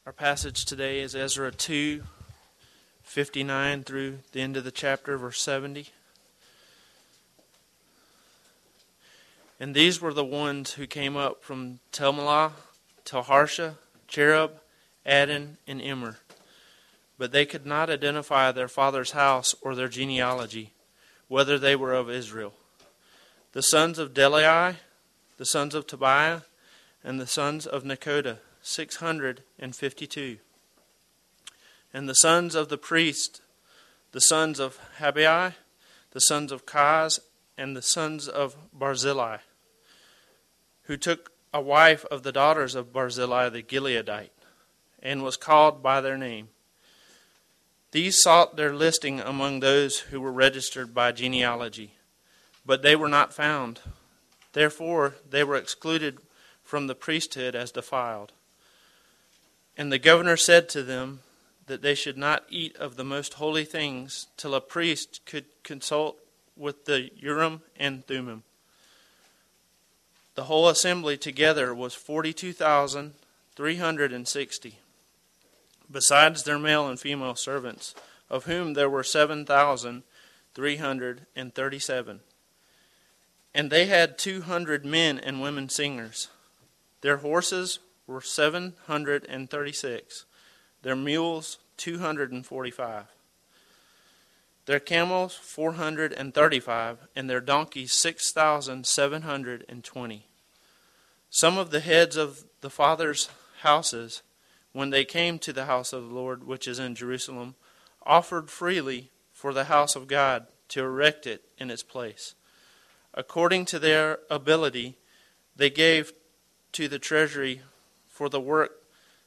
Our passage today is Ezra 2:59 through the end of the chapter, verse 70. And these were the ones who came up from Telmelah, Telharsha, Cherub, Adin, and Immer. But they could not identify their father's house or their genealogy, whether they were of Israel. The sons of Delai, the sons of Tobiah, and the sons of Nekoda, 652. And the sons of the priest, the sons of Habai, the sons of Kaz, and the sons of Barzillai, who took a wife of the daughters of Barzillai the Gileadite, and was called by their name. These sought their listing among those who were registered by genealogy, but they were not found. Therefore they were excluded from the priesthood as defiled. And the governor said to them that they should not eat of the most holy things till a priest could consult with the Urim and Thummim. The whole assembly together was 42,360, besides their male and female servants, of whom there were 7,337. And they had 200 men and women singers. Their horses were 736, their mules 245, their camels 435, and their donkeys 6,720. Some of the heads of the fathers' houses, when they came to the house of the Lord, which is in Jerusalem, offered freely for the house of God to erect it in its place. According to their ability, they gave to the treasury for the work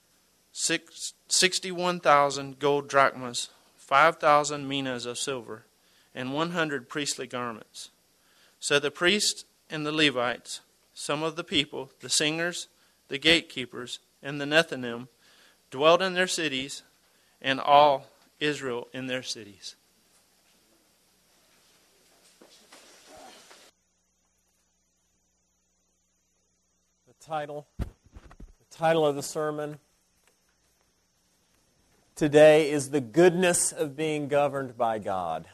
61,000 gold drachmas, 5,000 minas of silver, and 100 priestly garments. So the priests and the Levites, some of the people, the singers, the gatekeepers, and the Nethinim, dwelt in their cities, and all Israel in their cities. The title of the sermon today is The Goodness of Being Governed by God.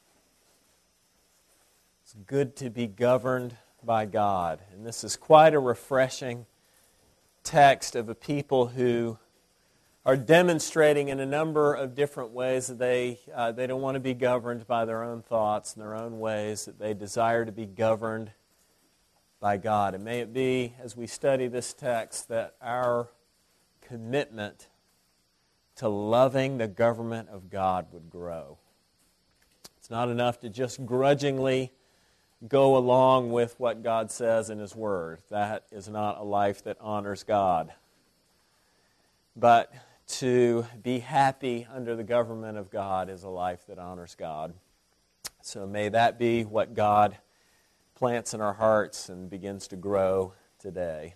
It's good to be governed by God. And this is quite a refreshing text of a people who are demonstrating in a number of different ways that they don't want to be governed by their own thoughts and their own ways, that they desire to be governed by God. And may it be, as we study this text, that our commitment to loving the government of God would grow. It's not enough to just grudgingly go along with what God says in His Word. That is not a life that honors God. But to be happy under the government of God is a life that honors God. So may that be what God plants in our hearts and begins to grow today.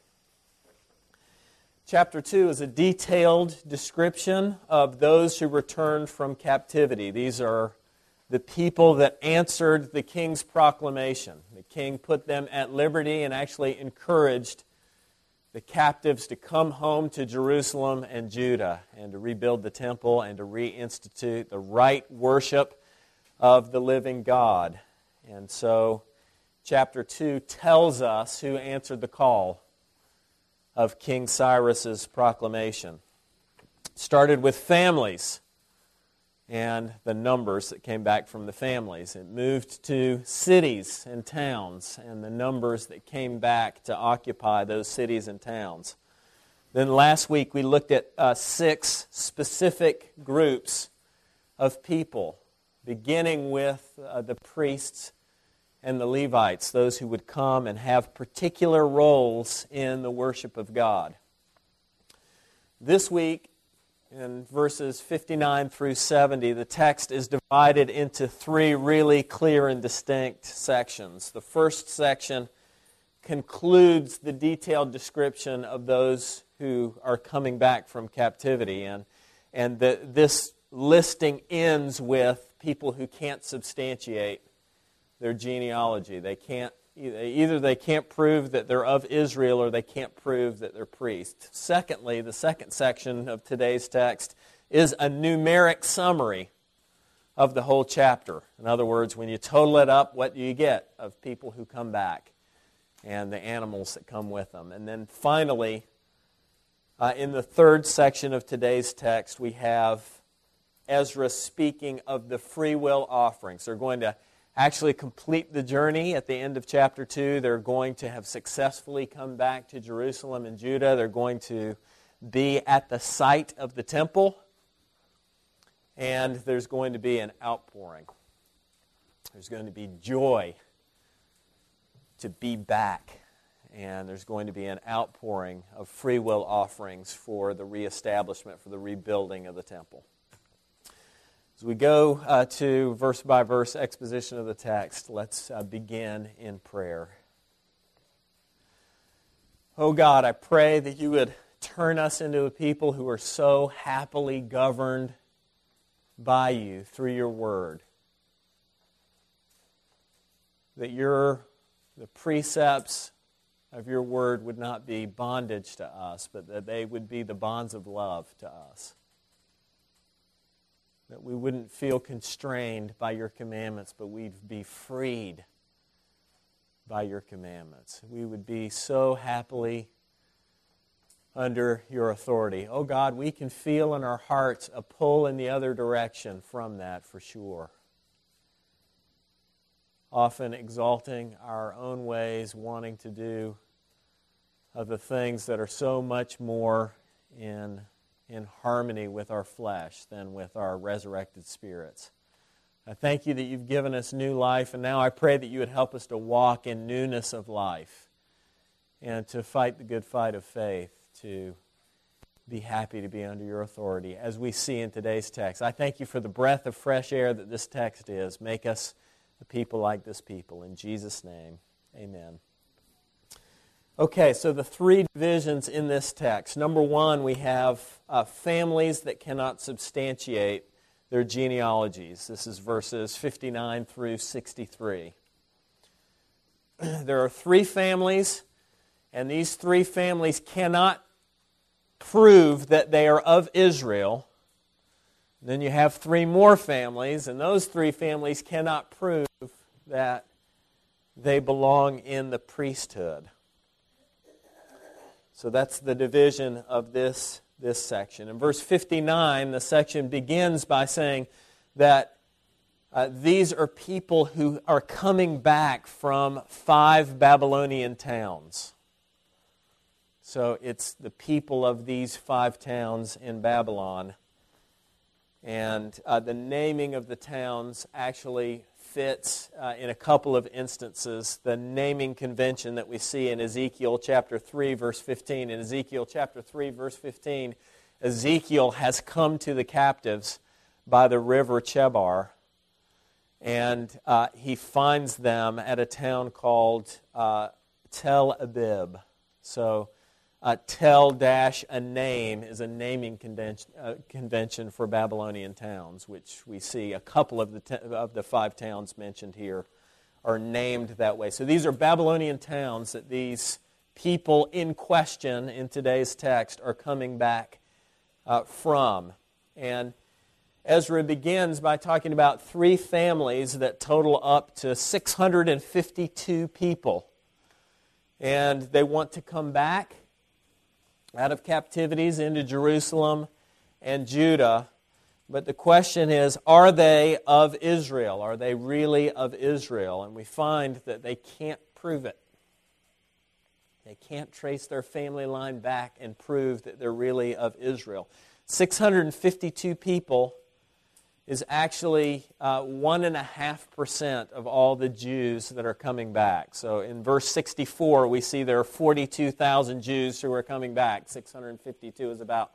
Chapter 2 is a detailed description of those who returned from captivity. These are the people that answered the king's proclamation. The king put them at liberty and actually encouraged the captives to come home to Jerusalem and Judah and to rebuild the temple and to reinstitute the right worship of the living God. And so Chapter 2 tells us who answered the call of King Cyrus's proclamation. It started with families and the numbers that came back from the families. It moved to cities and towns and the numbers that came back to occupy those cities and towns. Then last week we looked at 6 specific groups of people, beginning with the priests and the Levites, those who would come and have particular roles in the worship of God. This week, in verses 59 through 70, the text is divided into 3 really clear and distinct sections. The first section concludes the detailed description of those who are coming back from captivity, and this listing ends with people who can't substantiate their genealogy. They can't Either they can't prove that they're of Israel or they can't prove that they're priests. Secondly, the second section of today's text is a numeric summary of the whole chapter. In other words, when you total it up, what do you get of people who come back and the animals that come with them? And then finally, in the third section of today's text, we have Ezra speaking of the free will offerings. They're going to actually complete the journey at the end of chapter 2. They're going to have successfully come back to Jerusalem and Judah. They're going to be at the site of the temple. And there's going to be an outpouring. There's going to be joy to be back. And there's going to be an outpouring of free will offerings for the reestablishment, for the rebuilding of the temple. As we go to verse-by-verse exposition of the text, let's begin in prayer. Oh God, I pray that you would turn us into a people who are so happily governed by you through your word. That the precepts of your word would not be bondage to us, but that they would be the bonds of love to us. That we wouldn't feel constrained by your commandments, but we'd be freed by your commandments. We would be so happily under your authority. Oh God, we can feel in our hearts a pull in the other direction from that for sure. Often exalting our own ways, wanting to do the things that are so much more in harmony with our flesh than with our resurrected spirits. I thank you that you've given us new life, and now I pray that you would help us to walk in newness of life and to fight the good fight of faith, to be happy to be under your authority, as we see in today's text. I thank you for the breath of fresh air that this text is. Make us a people like this people. In Jesus' name, amen. Okay, so the three divisions in this text. Number one, we have families that cannot substantiate their genealogies. This is verses 59 through 63. There are three families, and these three families cannot prove that they are of Israel. Then you have three more families, and those three families cannot prove that they belong in the priesthood. So that's the division of this section. In verse 59, the section begins by saying that these are people who are coming back from 5 Babylonian towns. So it's the people of these 5 towns in Babylon. And the naming of the towns actually fits in a couple of instances the naming convention that we see in Ezekiel chapter 3, verse 15. In Ezekiel chapter 3, verse 15, Ezekiel has come to the captives by the river Chebar, and he finds them at a town called Tel Abib. So Tel-a name is a naming convention for Babylonian towns, which we see a couple of the 5 towns mentioned here are named that way. So these are Babylonian towns that these people in question in today's text are coming back from. And Ezra begins by talking about 3 families that total up to 652 people. And they want to come back out of captivities into Jerusalem and Judah. But the question is, are they of Israel? Are they really of Israel? And we find that they can't prove it. They can't trace their family line back and prove that they're really of Israel. 652 people is actually 1.5% of all the Jews that are coming back. So in verse 64, we see there are 42,000 Jews who are coming back. 652 is about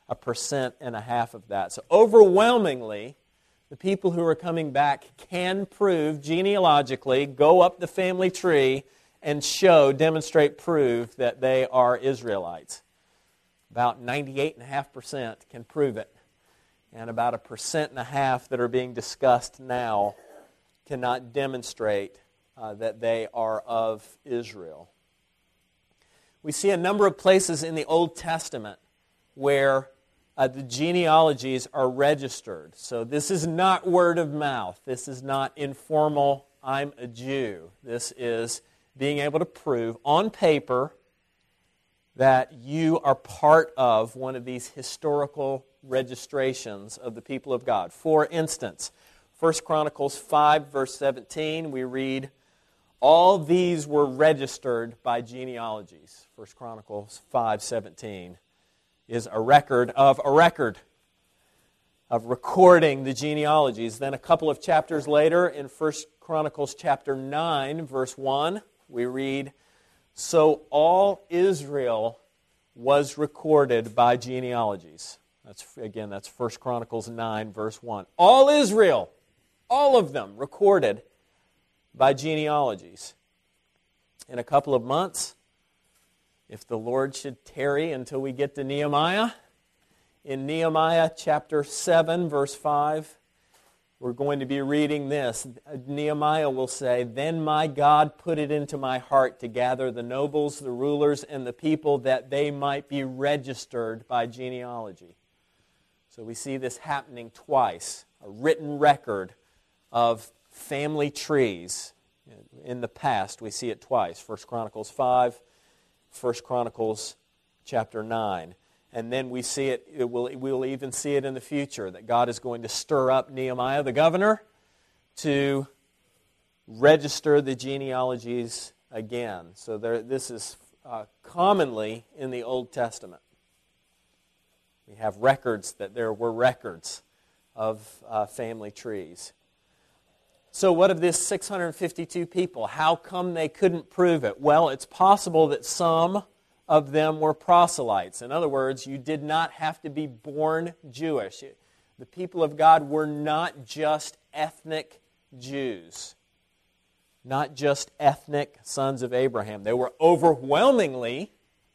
1.5% of that. So overwhelmingly, the people who are coming back can prove genealogically, go up the family tree, and demonstrate, prove that they are Israelites. About 98.5% can prove it. And about 1.5% that are being discussed now cannot demonstrate that they are of Israel. We see a number of places in the Old Testament where the genealogies are registered. So this is not word of mouth. This is not informal, I'm a Jew. This is being able to prove on paper that you are part of one of these historical registrations of the people of God. For instance, 1 Chronicles 5, verse 17, we read, all these were registered by genealogies. 1 Chronicles 5:17 is a record of recording the genealogies. Then a couple of chapters later, in 1 Chronicles chapter 9, verse 1, we read, so all Israel was recorded by genealogies. That's 1 Chronicles 9, verse 1. All Israel, all of them recorded by genealogies. In a couple of months, if the Lord should tarry until we get to Nehemiah, in Nehemiah chapter 7, verse 5, we're going to be reading this. Nehemiah will say, then my God put it into my heart to gather the nobles, the rulers, and the people that they might be registered by genealogy. So we see this happening twice, a written record of family trees. In the past, we see it twice. 1 Chronicles 5, 1 Chronicles chapter 9. And then we see it, we'll even see it in the future, that God is going to stir up Nehemiah, the governor, to register the genealogies again. So this is commonly in the Old Testament. We have records that there were records of family trees. So what of this 652 people? How come they couldn't prove it? Well, it's possible that some of them were proselytes. In other words, you did not have to be born Jewish. The people of God were not just ethnic Jews, not just ethnic sons of Abraham. They were overwhelmingly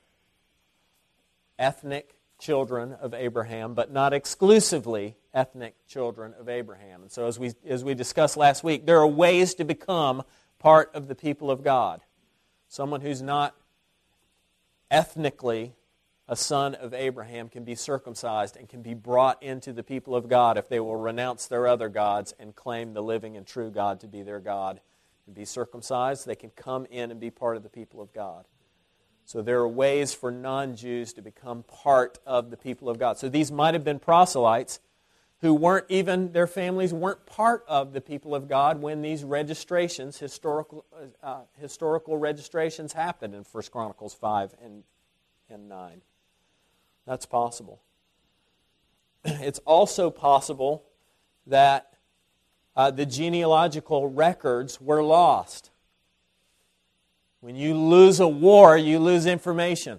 ethnic children of Abraham, but not exclusively ethnic children of Abraham. And so as we discussed last week, there are ways to become part of the people of God. Someone who's not ethnically a son of Abraham can be circumcised and can be brought into the people of God if they will renounce their other gods and claim the living and true God to be their God and be circumcised. They can come in and be part of the people of God. So there are ways for non-Jews to become part of the people of God. So these might have been proselytes who weren't even, their families weren't part of the people of God when these registrations, historical registrations happened in 1 Chronicles 5 and 9. That's possible. It's also possible that the genealogical records were lost. When you lose a war, you lose information.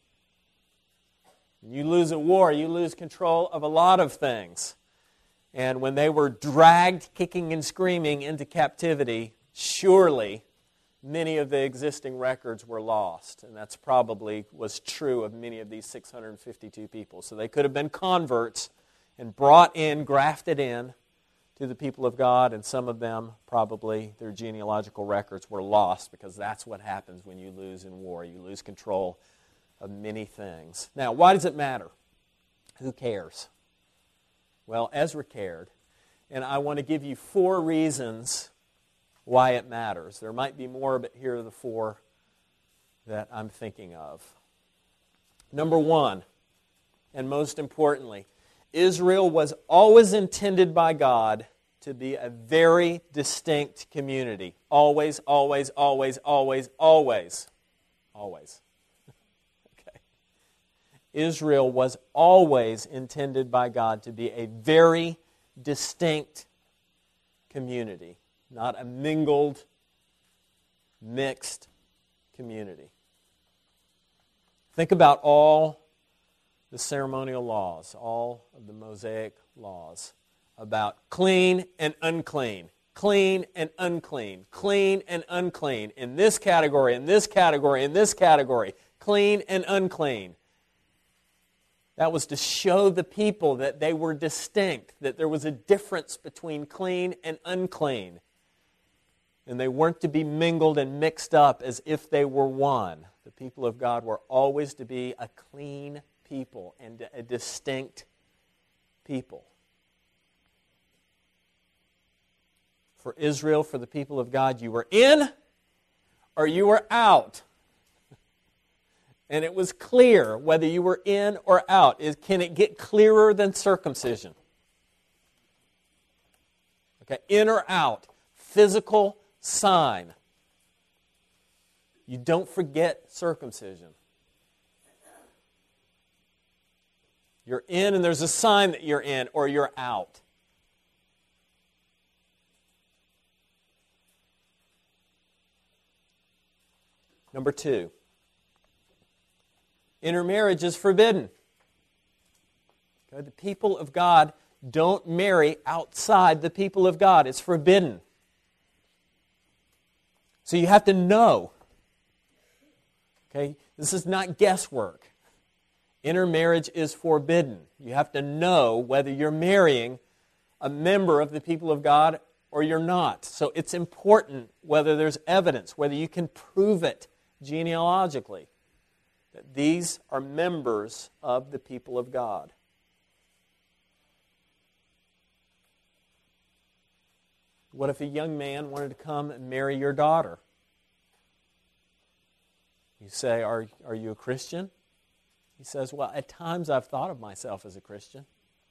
When you lose a war, you lose control of a lot of things. And when they were dragged kicking and screaming into captivity, surely many of the existing records were lost. And that's probably was true of many of these 652 people. So they could have been converts and brought in, grafted in to the people of God, and some of them, probably, their genealogical records were lost, because that's what happens when you lose in war. You lose control of many things. Now, why does it matter? Who cares? Well, Ezra cared, and I want to give you 4 reasons why it matters. There might be more, but here are the 4 that I'm thinking of. Number 1, and most importantly, Israel was always intended by God to be a very distinct community. Always, always, always, always, always. Always. Okay. Israel was always intended by God to be a very distinct community, not a mingled, mixed community. Think about all the ceremonial laws, all of the Mosaic laws about clean and unclean, clean and unclean, clean and unclean, in this category, in this category, in this category, clean and unclean. That was to show the people that they were distinct, that there was a difference between clean and unclean. And they weren't to be mingled and mixed up as if they were one. The people of God were always to be a clean people and a distinct people. For Israel, for the people of God, you were in or you were out. And it was clear whether you were in or out. Can it get clearer than circumcision? Okay, in or out. Physical sign. You don't forget circumcision. You're in and there's a sign that you're in or you're out. Number 2. Intermarriage is forbidden. Okay, the people of God don't marry outside the people of God. It's forbidden. So you have to know. Okay, this is not guesswork. Intermarriage is forbidden. You have to know whether you're marrying a member of the people of God or you're not. So it's important whether there's evidence, whether you can prove it genealogically, that these are members of the people of God. What if a young man wanted to come and marry your daughter? You say, are you a Christian? He says, well, at times I've thought of myself as a Christian.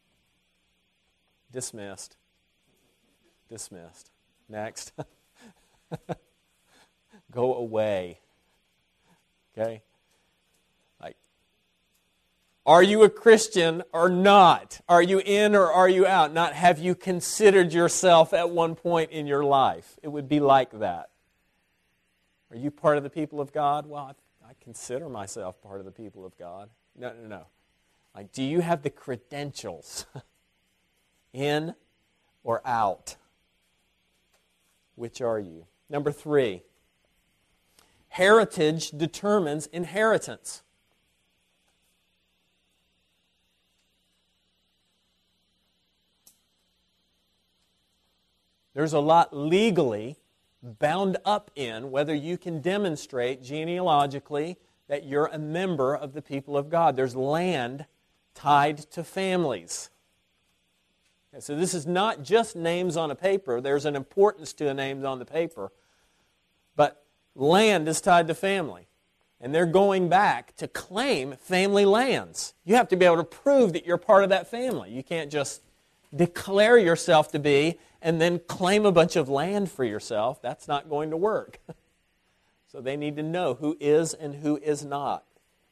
Dismissed. Dismissed. Next. Go away. Okay? Are you a Christian or not? Are you in or are you out? Not have you considered yourself at one point in your life. It would be like that. Are you part of the people of God? Well, I consider myself part of the people of God. No. Like, do you have the credentials? In or out? Which are you? Number 3. Heritage determines inheritance. There's a lot legally bound up in whether you can demonstrate genealogically that you're a member of the people of God. There's land tied to families. Okay, so this is not just names on a paper. There's an importance to the names on the paper. But land is tied to family. And they're going back to claim family lands. You have to be able to prove that you're part of that family. You can't just declare yourself to be and then claim a bunch of land for yourself. That's not going to work. So they need to know who is and who is not.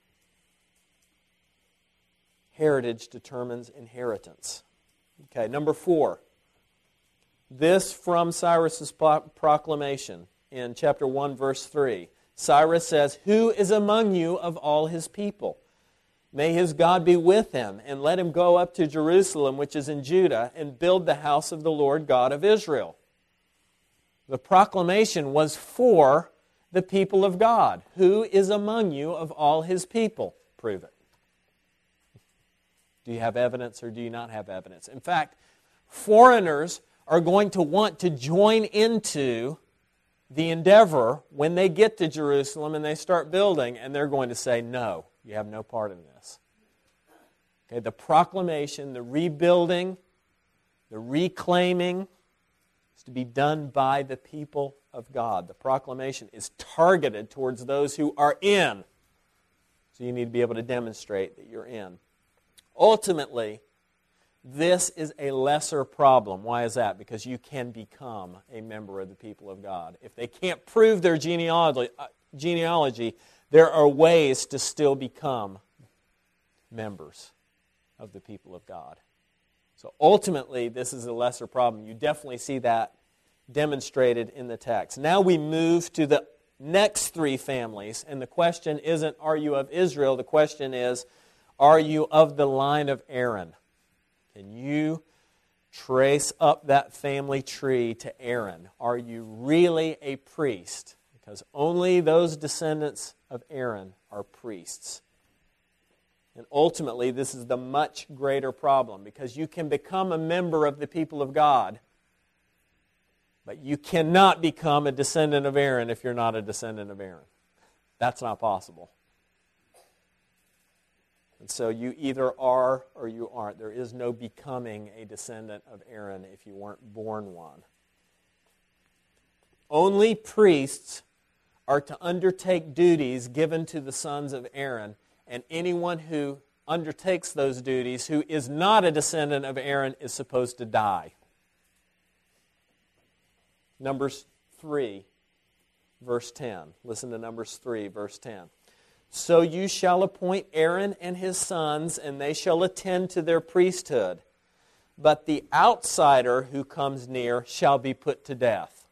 Heritage determines inheritance. Okay, number 4. This from Cyrus's proclamation in chapter 1, verse 3. Cyrus says, "Who is among you of all his people? May his God be with him, and let him go up to Jerusalem, which is in Judah, and build the house of the Lord God of Israel." The proclamation was for the people of God. Who is among you of all his people? Prove it. Do you have evidence or do you not have evidence? In fact, foreigners are going to want to join into the endeavor when they get to Jerusalem and they start building, and they're going to say, no, you have no part in this. Okay, the proclamation, the rebuilding, the reclaiming is to be done by the people of God. The proclamation is targeted towards those who are in. So you need to be able to demonstrate that you're in. Ultimately, this is a lesser problem. Why is that? Because you can become a member of the people of God. If they can't prove their genealogy, there are ways to still become members of the people of God. So ultimately, this is a lesser problem. You definitely see that demonstrated in the text. Now we move to the next 3 families, and the question isn't, are you of Israel? The question is, are you of the line of Aaron? Can you trace up that family tree to Aaron? Are you really a priest? Because only those descendants of Aaron are priests. And ultimately, this is the much greater problem, because you can become a member of the people of God But you cannot become a descendant of Aaron if you're not a descendant of Aaron. That's not possible. And so you either are or you aren't. There is no becoming a descendant of Aaron if you weren't born one. Only priests are to undertake duties given to the sons of Aaron, and anyone who undertakes those duties who is not a descendant of Aaron is supposed to die. Numbers 3, verse 10. Listen to Numbers 3, verse 10. So you shall appoint Aaron and his sons, and they shall attend to their priesthood. But the outsider who comes near shall be put to death.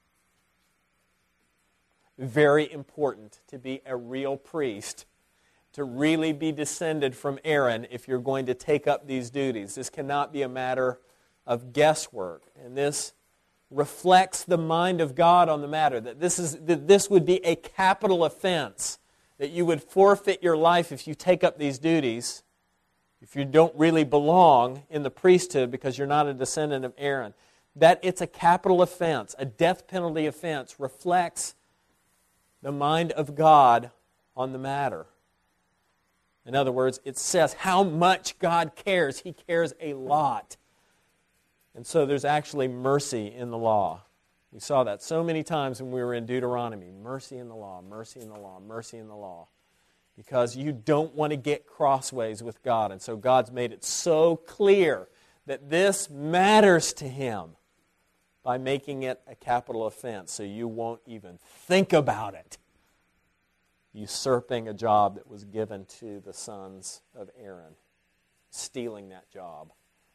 Very important to be a real priest, to really be descended from Aaron if you're going to take up these duties. This cannot be a matter of guesswork. And this reflects the mind of God on the matter, that this would be a capital offense, that you would forfeit your life if you take up these duties, if you don't really belong in the priesthood because you're not a descendant of Aaron. That it's a capital offense, a death penalty offense, reflects the mind of God on the matter. In other words, it says how much God cares. He cares a lot. And so there's actually mercy in the law. We saw that so many times when we were in Deuteronomy. Mercy in the law, mercy in the law, mercy in the law. Because you don't want to get crossways with God. And so God's made it so clear that this matters to Him by making it a capital offense, so you won't even think about it. Usurping a job that was given to the sons of Aaron. Stealing that job.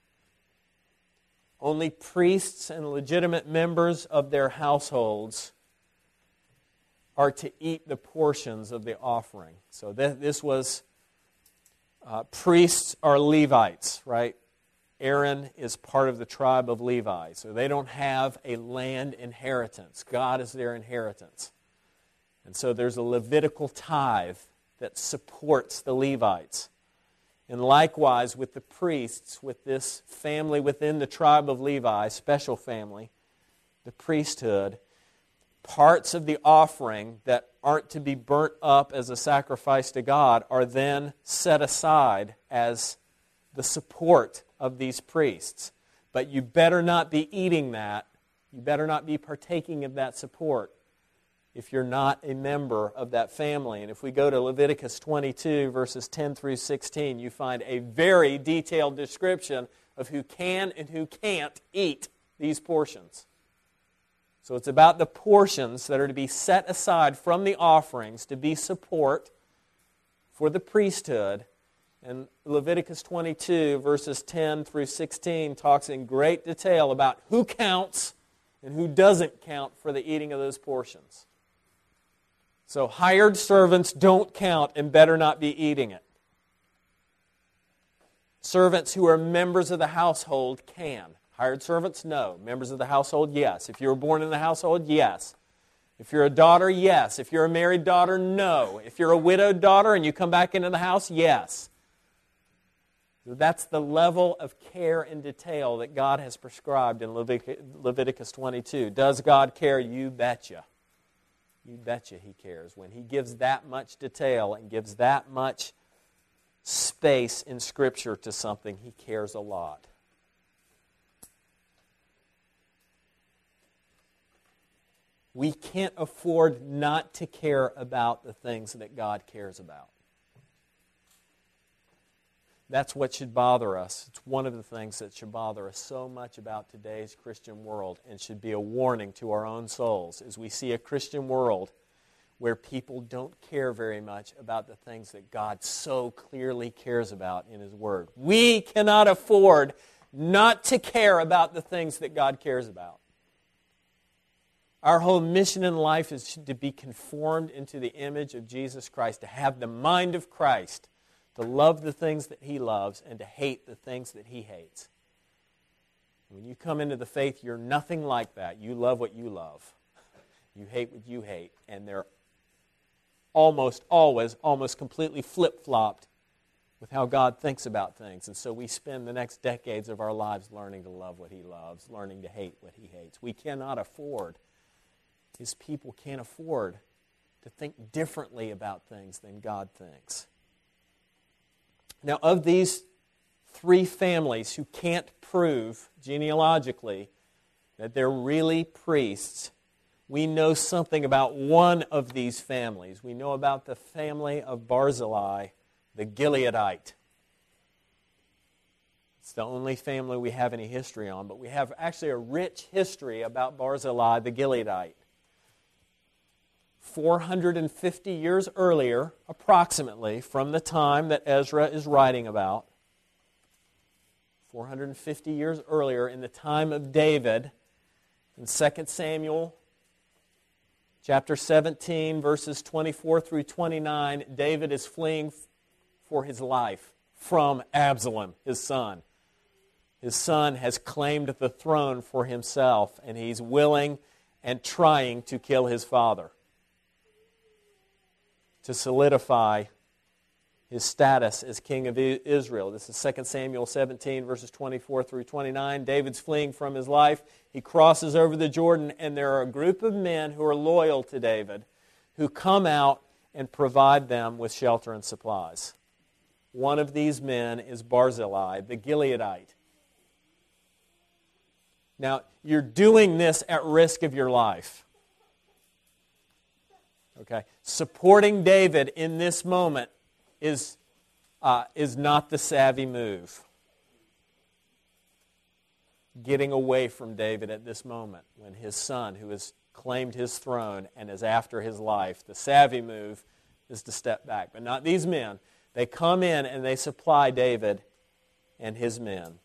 Only priests and legitimate members of their households are to eat the portions of the offering. So this was, priests are Levites, right? Aaron is part of the tribe of Levi. So they don't have a land inheritance. God is their inheritance. And so there's a Levitical tithe that supports the Levites. And likewise with the priests, with this family within the tribe of Levi, special family, the priesthood, parts of the offering that aren't to be burnt up as a sacrifice to God are then set aside as the support of these priests. But you better not be eating that. You better not be partaking of that support if you're not a member of that family. And if we go to Leviticus 22, verses 10 through 16, you find a very detailed description of who can and who can't eat these portions. So it's about the portions that are to be set aside from the offerings to be support for the priesthood. And Leviticus 22, verses 10 through 16, talks in great detail about who counts and who doesn't count for the eating of those portions. So hired servants don't count and better not be eating it. Servants who are members of the household can. Hired servants, no. Members of the household, yes. If you were born in the household, yes. If you're a daughter, yes. If you're a married daughter, no. If you're a widowed daughter and you come back into the house, yes. That's the level of care and detail that God has prescribed in Leviticus 22. Does God care? You betcha. You betcha He cares. When He gives that much detail and gives that much space in Scripture to something, He cares a lot. We can't afford not to care about the things that God cares about. That's what should bother us. It's one of the things that should bother us so much about today's Christian world and should be a warning to our own souls as we see a Christian world where people don't care very much about the things that God so clearly cares about in His Word. We cannot afford not to care about the things that God cares about. Our whole mission in life is to be conformed into the image of Jesus Christ, to have the mind of Christ, to love the things that He loves and to hate the things that He hates. When you come into the faith, you're nothing like that. You love what you love. You hate what you hate. And they're almost always, almost completely flip-flopped with how God thinks about things. And so we spend the next decades of our lives learning to love what He loves, learning to hate what He hates. We cannot afford, His people can't afford to think differently about things than God thinks. Now, of these three families who can't prove genealogically that they're really priests, we know something about one of these families. We know about the family of Barzillai, the Gileadite. It's the only family we have any history on, but we have actually a rich history about Barzillai, the Gileadite. 450 years earlier, approximately, from the time that Ezra is writing about, 450 years earlier, in the time of David, in 2 Samuel chapter 17, verses 24 through 29, David is fleeing for his life from Absalom, his son. His son has claimed the throne for himself, and he's willing and trying to kill his father to solidify his status as king of Israel. This is 2 Samuel 17, verses 24 through 29. David's fleeing from his life. He crosses over the Jordan, and there are a group of men who are loyal to David who come out and provide them with shelter and supplies. One of these men is Barzillai, the Gileadite. Now, you're doing this at risk of your life. Okay? Supporting David in this moment is not the savvy move. Getting away from David at this moment, when his son, who has claimed his throne and is after his life, the savvy move is to step back. But not these men. They come in and they supply David and his men.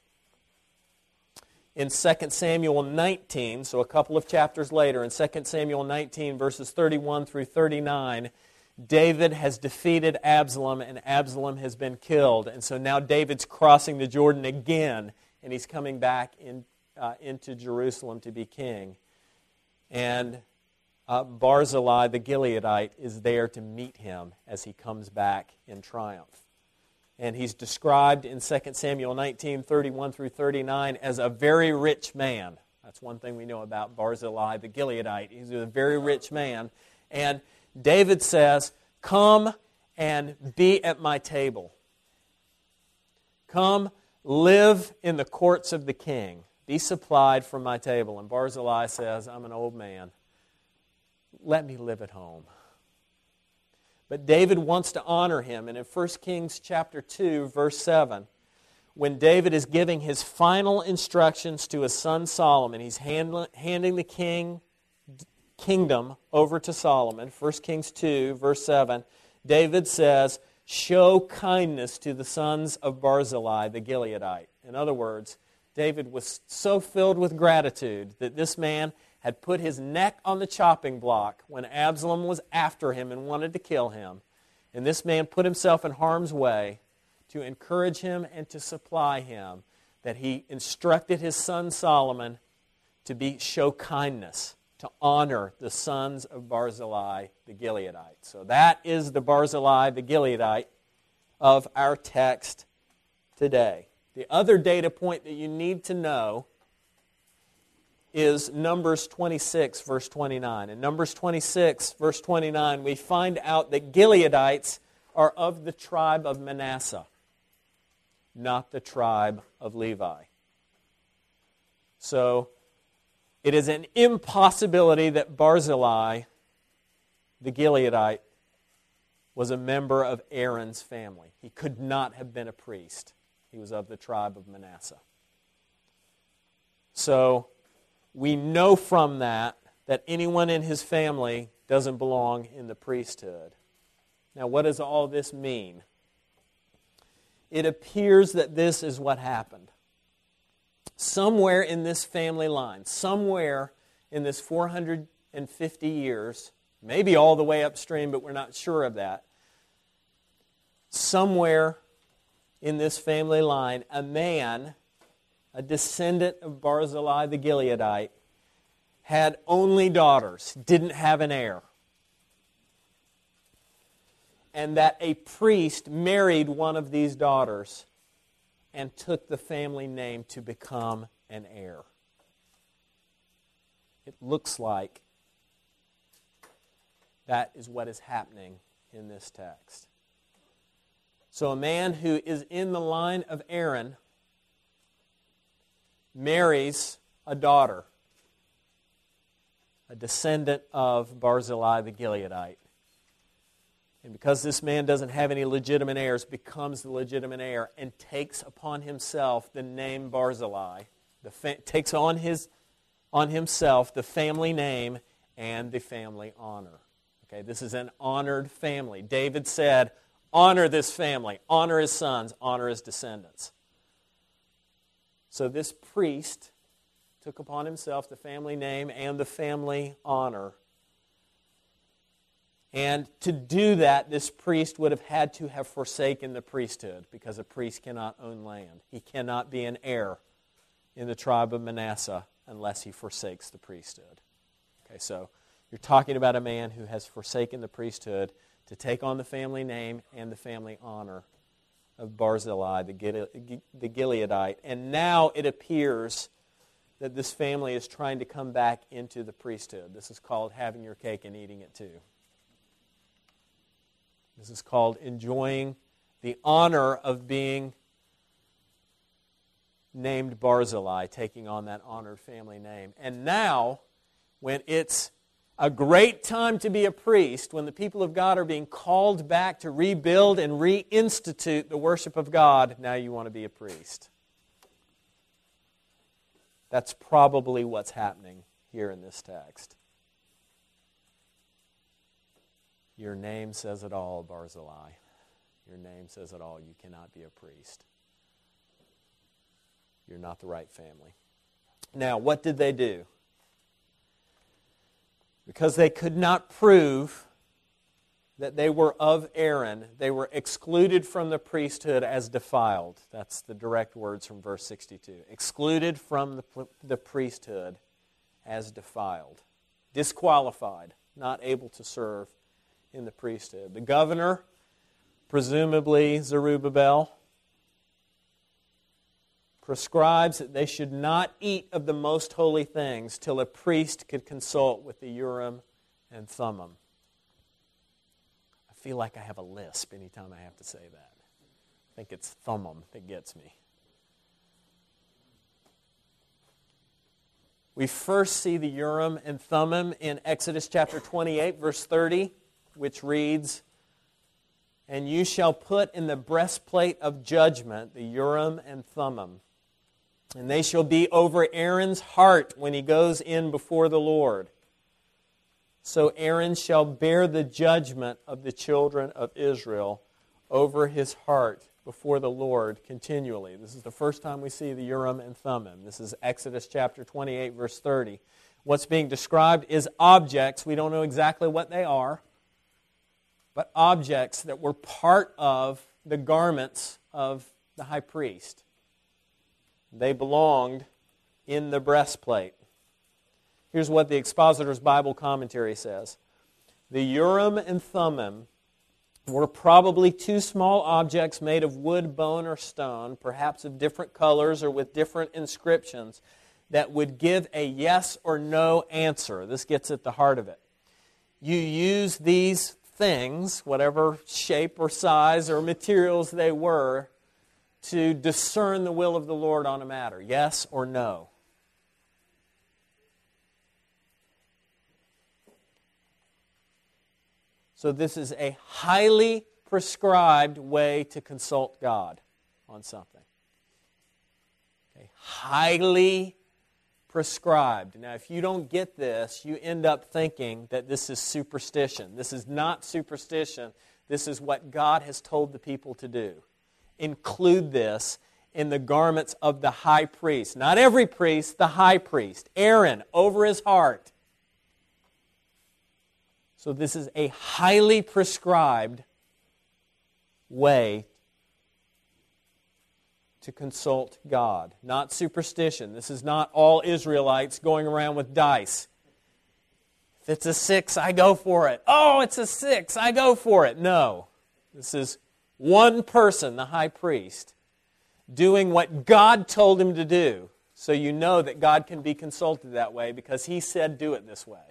In 2 Samuel 19, so a couple of chapters later, in 2 Samuel 19, verses 31 through 39, David has defeated Absalom, and Absalom has been killed. And so now David's crossing the Jordan again, and he's coming back into Jerusalem to be king. And Barzillai, the Gileadite, is there to meet him as he comes back in triumph. And he's described in 2 Samuel 19, 31 through 39 as a very rich man. That's one thing we know about Barzillai, the Gileadite. He's a very rich man. And David says, "Come and be at my table. Come live in the courts of the king. Be supplied from my table." And Barzillai says, "I'm an old man. Let me live at home." But David wants to honor him. And in 1 Kings chapter 2, verse 7, when David is giving his final instructions to his son Solomon, he's handing the kingdom over to Solomon. 1 Kings 2, verse 7, David says, "Show kindness to the sons of Barzillai, the Gileadite." In other words, David was so filled with gratitude that this man had put his neck on the chopping block when Absalom was after him and wanted to kill him. And this man put himself in harm's way to encourage him and to supply him, that he instructed his son Solomon to show kindness, to honor the sons of Barzillai the Gileadite. So that is the Barzillai the Gileadite of our text today. The other data point that you need to know is Numbers 26, verse 29. In Numbers 26, verse 29, we find out that Gileadites are of the tribe of Manasseh, not the tribe of Levi. So, it is an impossibility that Barzillai, the Gileadite, was a member of Aaron's family. He could not have been a priest. He was of the tribe of Manasseh. So, we know from that anyone in his family doesn't belong in the priesthood. Now, what does all this mean? It appears that this is what happened. Somewhere in this family line, somewhere in this 450 years, maybe all the way upstream, but we're not sure of that, somewhere in this family line, a man, a descendant of Barzillai the Gileadite, had only daughters, didn't have an heir. and that a priest married one of these daughters and took the family name to become an heir. It looks like that is what is happening in this text. So a man who is in the line of Aaron marries a daughter, a descendant of Barzillai the Gileadite. And because this man doesn't have any legitimate heirs, becomes the legitimate heir and takes upon himself the name Barzillai, takes on himself the family name and the family honor. Okay, this is an honored family. David said, honor this family, honor his sons, honor his descendants. So this priest took upon himself the family name and the family honor. And to do that, this priest would have had to have forsaken the priesthood, because a priest cannot own land. He cannot be an heir in the tribe of Manasseh unless he forsakes the priesthood. Okay, so you're talking about a man who has forsaken the priesthood to take on the family name and the family honor of Barzillai, the Gileadite. And now it appears that this family is trying to come back into the priesthood. This is called having your cake and eating it too. This is called enjoying the honor of being named Barzillai, taking on that honored family name. And now, when it's a great time to be a priest, when the people of God are being called back to rebuild and reinstitute the worship of God, now you want to be a priest. That's probably what's happening here in this text. Your name says it all, Barzillai. Your name says it all. You cannot be a priest. You're not the right family. Now, what did they do? Because they could not prove that they were of Aaron, they were excluded from the priesthood as defiled. That's the direct words from verse 62. Excluded from the priesthood as defiled. Disqualified, not able to serve in the priesthood. The governor, presumably Zerubbabel, prescribes that they should not eat of the most holy things till a priest could consult with the Urim and Thummim. I feel like I have a lisp anytime I have to say that. I think it's Thummim that gets me. We first see the Urim and Thummim in Exodus chapter 28, verse 30, which reads, "And you shall put in the breastplate of judgment the Urim and Thummim, and they shall be over Aaron's heart when he goes in before the Lord. So Aaron shall bear the judgment of the children of Israel over his heart before the Lord continually." This is the first time we see the Urim and Thummim. This is Exodus chapter 28, verse 30. What's being described is objects. We don't know exactly what they are, but objects that were part of the garments of the high priest. They belonged in the breastplate. Here's what the Expositor's Bible Commentary says. The Urim and Thummim were probably two small objects made of wood, bone, or stone, perhaps of different colors or with different inscriptions, that would give a yes or no answer. This gets at the heart of it. You use these things, whatever shape or size or materials they were, to discern the will of the Lord on a matter, yes or no. So this is a highly prescribed way to consult God on something. Okay, highly prescribed. Now, if you don't get this, you end up thinking that this is superstition. This is not superstition. This is what God has told the people to do. Include this in the garments of the high priest. Not every priest, the high priest. Aaron, over his heart. So this is a highly prescribed way to consult God. Not superstition. This is not all Israelites going around with dice. If it's a 6, I go for it. Oh, it's a 6, I go for it. No. This is one person, the high priest, doing what God told him to do. So you know that God can be consulted that way because He said do it this way.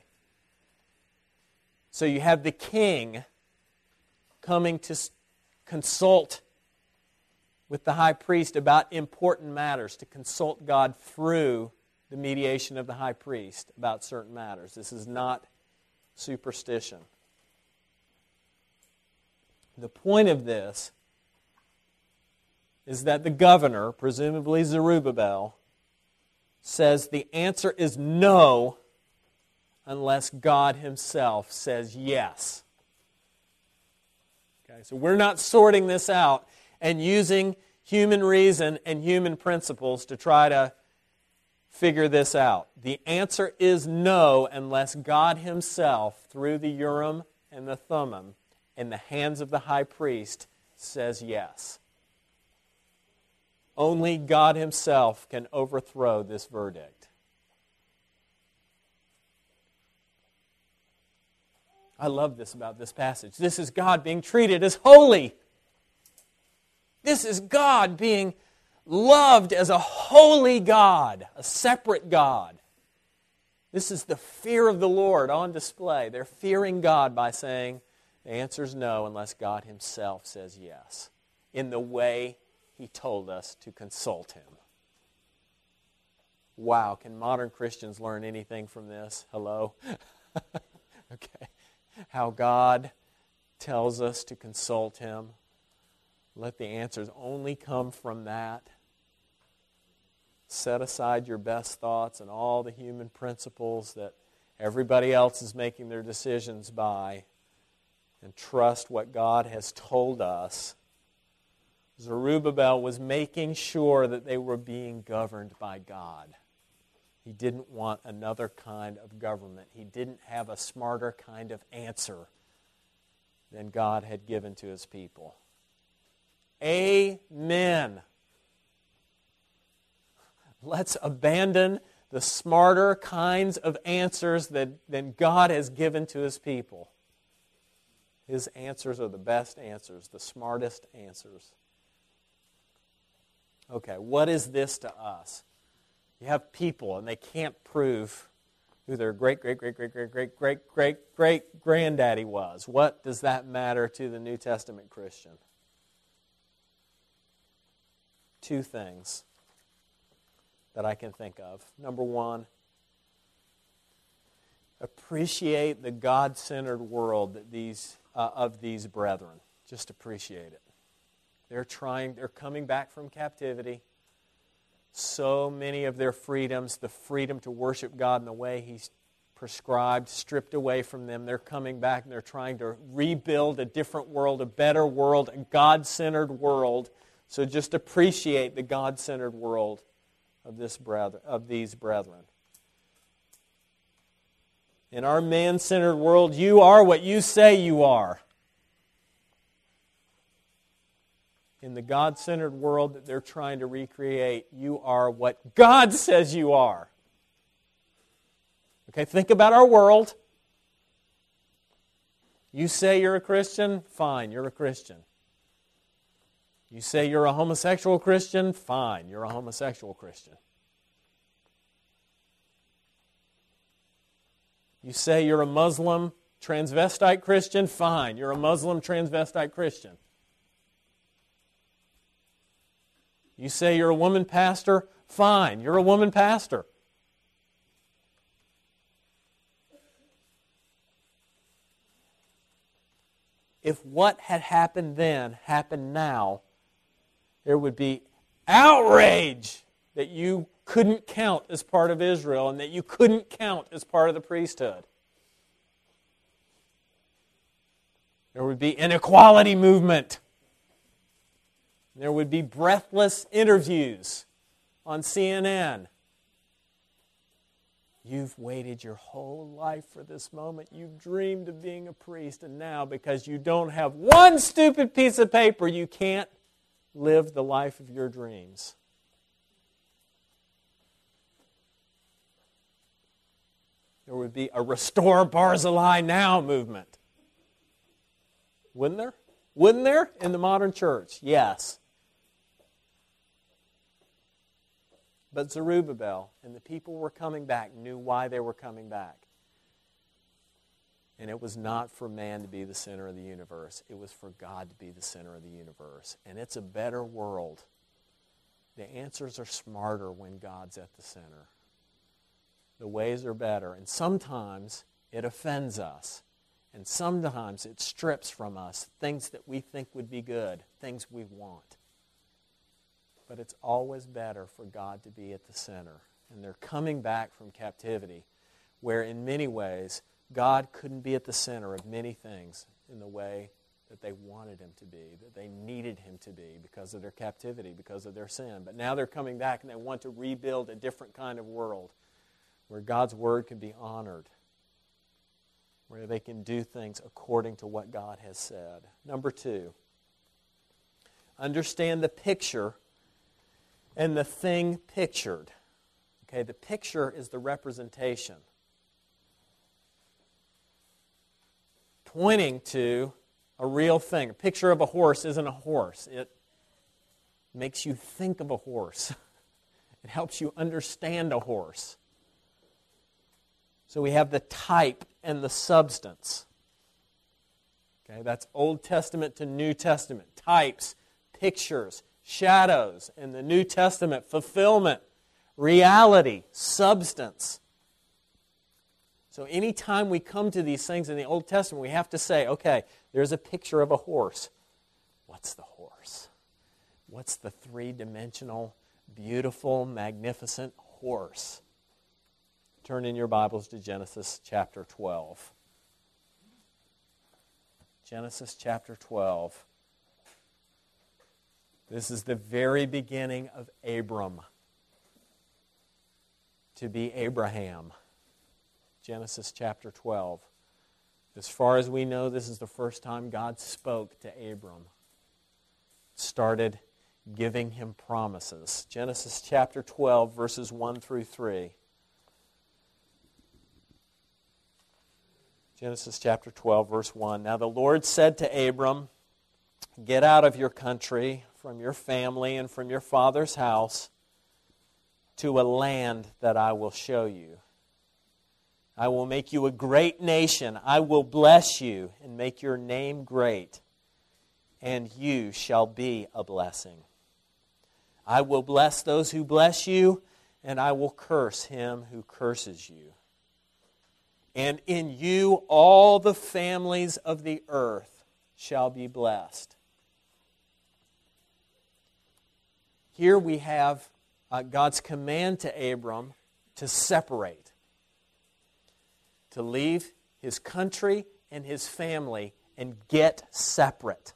So you have the king coming to consult with the high priest about important matters, to consult God through the mediation of the high priest about certain matters. This is not superstition. The point of this is that the governor, presumably Zerubbabel, says the answer is no unless God Himself says yes. Okay, so we're not sorting this out and using human reason and human principles to try to figure this out. The answer is no unless God Himself, through the Urim and the Thummim, in the hands of the high priest, says yes. Only God Himself can overthrow this verdict. I love this about this passage. This is God being treated as holy. This is God being loved as a holy God, a separate God. This is the fear of the Lord on display. They're fearing God by saying the answer is no unless God Himself says yes, in the way He told us to consult Him. Wow, can modern Christians learn anything from this? Hello? Okay. How God tells us to consult Him. Let the answers only come from that. Set aside your best thoughts and all the human principles that everybody else is making their decisions by, and trust what God has told us. Zerubbabel was making sure that they were being governed by God. He didn't want another kind of government. He didn't have a smarter kind of answer than God had given to His people. Amen. Let's abandon the smarter kinds of answers than God has given to His people. His answers are the best answers, the smartest answers. Okay, what is this to us? You have people and they can't prove who their great-great-great-great-great-great-great-granddaddy was. What does that matter to the New Testament Christian? Two things that I can think of. Number one, appreciate the God-centered world that of these brethren. Just appreciate it. They're coming back from captivity. So many of their freedoms, the freedom to worship God in the way He's prescribed, stripped away from them. They're coming back and they're trying to rebuild a different world, a better world, a God-centered world. So just appreciate the God-centered world of these brethren. In our man-centered world, you are what you say you are. In the God-centered world that they're trying to recreate, you are what God says you are. Okay, think about our world. You say you're a Christian, fine, you're a Christian. You say you're a homosexual Christian, fine, you're a homosexual Christian. You say you're a Muslim transvestite Christian, fine, you're a Muslim transvestite Christian. You say you're a woman pastor, fine, you're a woman pastor. If what had happened then happened now, there would be outrage that you couldn't count as part of Israel and that you couldn't count as part of the priesthood. There would be an equality movement. There would be breathless interviews on CNN. You've waited your whole life for this moment. You've dreamed of being a priest, and now, because you don't have one stupid piece of paper, you can't live the life of your dreams. There would be a Restore Barzillai Now movement. Wouldn't there? Wouldn't there in the modern church? Yes. But Zerubbabel and the people were coming back knew why they were coming back. And it was not for man to be the center of the universe. It was for God to be the center of the universe. And it's a better world. The answers are smarter when God's at the center. The ways are better. And sometimes it offends us. And sometimes it strips from us things that we think would be good, things we want. But it's always better for God to be at the center. And they're coming back from captivity, where in many ways God couldn't be at the center of many things in the way that they wanted Him to be, that they needed Him to be because of their captivity, because of their sin. But now they're coming back and they want to rebuild a different kind of world where God's Word can be honored, where they can do things according to what God has said. Number 2, understand the picture and the thing pictured. Okay, the picture is the representation, pointing to a real thing. A picture of a horse isn't a horse. It makes you think of a horse. It helps you understand a horse. So we have the type and the substance. Okay, that's Old Testament to New Testament. Types, pictures, shadows. In the New Testament, fulfillment, reality, substance. So anytime we come to these things in the Old Testament, we have to say, okay, there's a picture of a horse. What's the horse? What's the three-dimensional, beautiful, magnificent horse? Turn in your Bibles to Genesis chapter 12. Genesis chapter 12. This is the very beginning of Abram to be Abraham. Genesis chapter 12. As far as we know, this is the first time God spoke to Abram. Started giving him promises. Genesis chapter 12, verses 1 through 3. Genesis chapter 12, verse 1. Now the Lord said to Abram, "Get out of your country, from your family, and from your father's house, to a land that I will show you. I will make you a great nation. I will bless you and make your name great, and you shall be a blessing. I will bless those who bless you, and I will curse him who curses you. And in you all the families of the earth shall be blessed." Here we have God's command to Abram to separate, to leave his country and his family and get separate.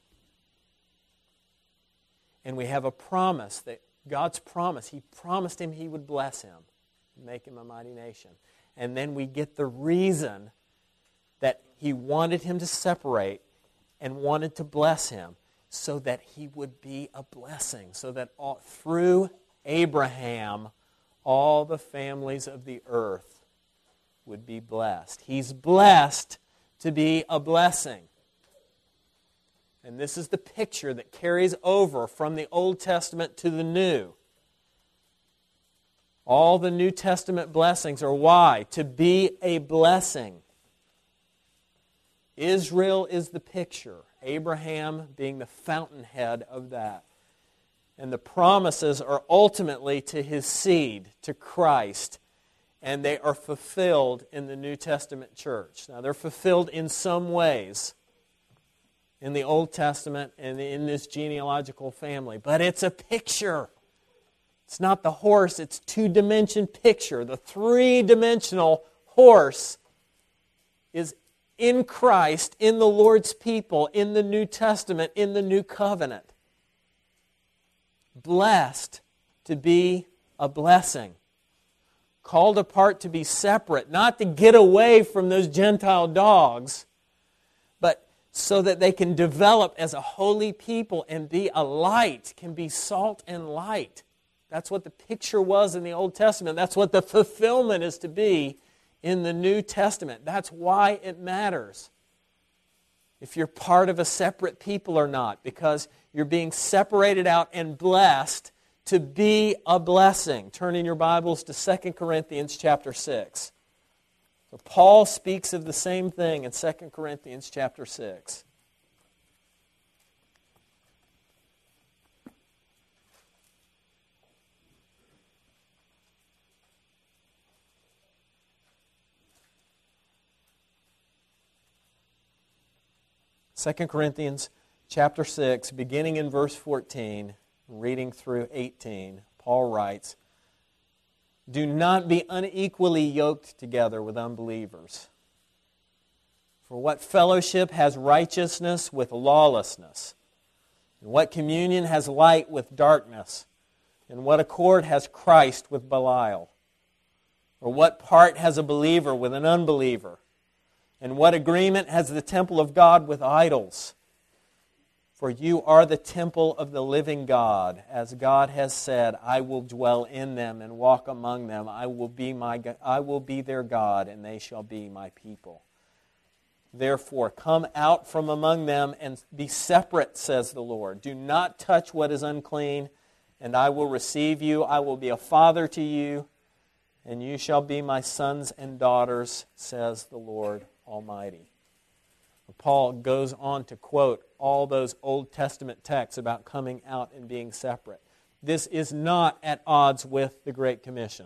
And we have a promise, that God's promise, He promised him He would bless him, make him a mighty nation. And then we get the reason that He wanted him to separate and wanted to bless him, so that he would be a blessing, so that through Abraham, all the families of the earth would be blessed. He's blessed to be a blessing. And this is the picture that carries over from the Old Testament to the New. All the New Testament blessings are why? To be a blessing. Israel is the picture, Abraham being the fountainhead of that. And the promises are ultimately to his seed, to Christ. And they are fulfilled in the New Testament church. Now, they're fulfilled in some ways in the Old Testament and in this genealogical family. But it's a picture. It's not the horse, it's two-dimension picture. The three-dimensional horse is in Christ, in the Lord's people, in the New Testament, in the New Covenant. Blessed to be a blessing. Called apart to be separate, not to get away from those Gentile dogs, but so that they can develop as a holy people and be a light, can be salt and light. That's what the picture was in the Old Testament. That's what the fulfillment is to be in the New Testament. That's why it matters. if you're part of a separate people or not, because you're being separated out and blessed to be a blessing. Turn in your Bibles to 2 Corinthians chapter 6. So Paul speaks of the same thing in 2 Corinthians chapter 6. Second Corinthians chapter 6, beginning in verse 14, reading through 18, Paul writes, "Do not be unequally yoked together with unbelievers. For what fellowship has righteousness with lawlessness? And what communion has light with darkness? And what accord has Christ with Belial? Or what part has a believer with an unbeliever? And what agreement has the temple of God with idols? For you are the temple of the living God. As God has said, I will dwell in them and walk among them. I will be their God, and they shall be my people. Therefore, come out from among them and be separate, says the Lord. Do not touch what is unclean, and I will receive you. I will be a father to you, and you shall be my sons and daughters, says the Lord Almighty." Paul goes on to quote all those Old Testament texts about coming out and being separate. This is not at odds with the Great Commission.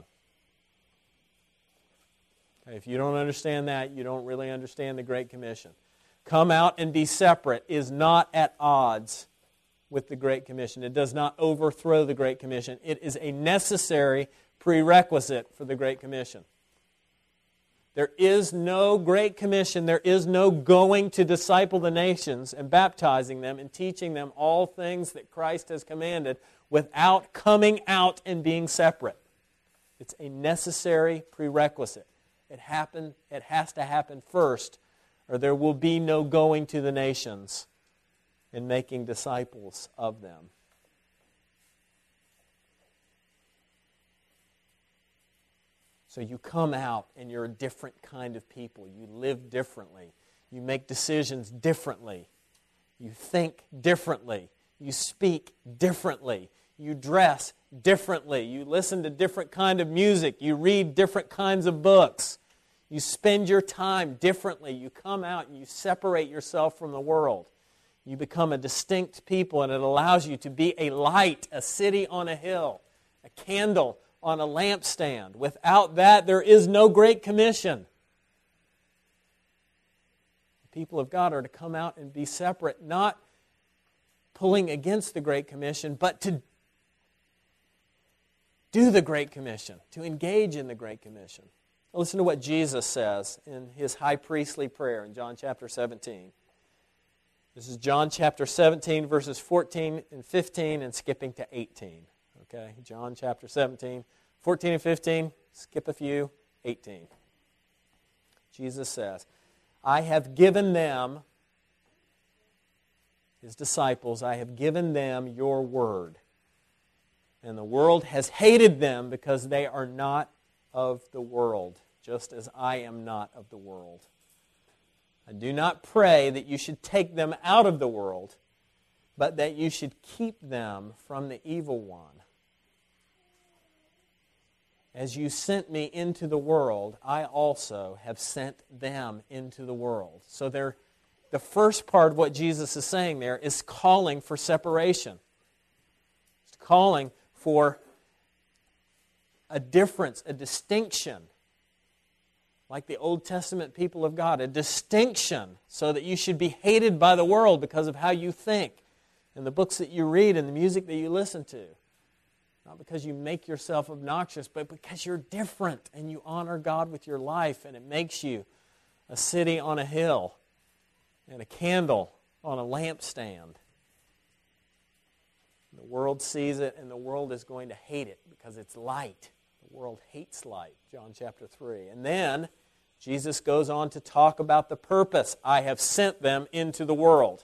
Okay, if you don't understand that, you don't really understand the Great Commission. Come out and be separate is not at odds with the Great Commission. It does not overthrow the Great Commission. It is a necessary prerequisite for the Great Commission. There is no Great Commission. There is no going to disciple the nations and baptizing them and teaching them all things that Christ has commanded without coming out and being separate. It's a necessary prerequisite. It has to happen first, or there will be no going to the nations and making disciples of them. So you come out and you're a different kind of people. You live differently. You make decisions differently. You think differently. You speak differently. You dress differently. You listen to different kind of music. You read different kinds of books. You spend your time differently. You come out and you separate yourself from the world. You become a distinct people, and it allows you to be a light, a city on a hill, a candle on a lampstand. Without that, there is no Great Commission. The people of God are to come out and be separate, not pulling against the Great Commission, but to do the Great Commission, to engage in the Great Commission. Listen to what Jesus says in His high priestly prayer in John chapter 17. This is John chapter 17, verses 14 and 15, and skipping to 18. Okay, John chapter 17, 14 and 15, skip a few, 18. Jesus says, I have given them, His disciples, I have given them your word. And the world has hated them because they are not of the world, just as I am not of the world. I do not pray that you should take them out of the world, but that you should keep them from the evil one. As you sent me into the world, I also have sent them into the world. So the first part of what Jesus is saying there is calling for separation. It's calling for a difference, a distinction, like the Old Testament people of God, a distinction so that you should be hated by the world because of how you think and the books that you read and the music that you listen to. Not because you make yourself obnoxious, but because you're different and you honor God with your life, and it makes you a city on a hill and a candle on a lampstand. The world sees it, and the world is going to hate it because it's light. The world hates light, John chapter 3. And then Jesus goes on to talk about the purpose. I have sent them into the world.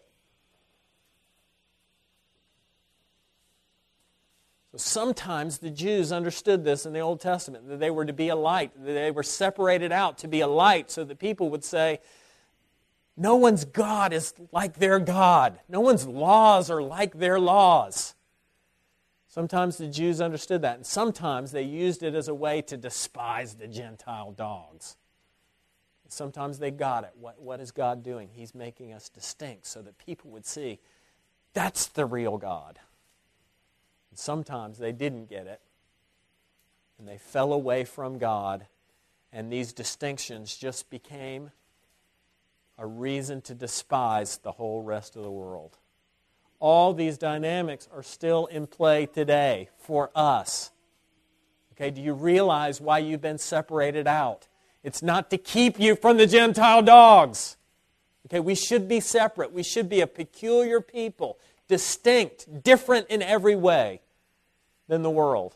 So sometimes the Jews understood this in the Old Testament, that they were to be a light, that they were separated out to be a light, so that people would say, No one's God is like their God. No one's laws are like their laws. Sometimes the Jews understood that, and sometimes they used it as a way to despise the Gentile dogs. Sometimes they got it. What is God doing? He's making us distinct so that people would see that's the real God. And sometimes they didn't get it, and they fell away from God, and these distinctions just became a reason to despise the whole rest of the world. All these dynamics are still in play today for us. Okay, do you realize why you've been separated out? It's not to keep you from the Gentile dogs. Okay, we should be separate. We should be a peculiar people, distinct, different in every way than the world.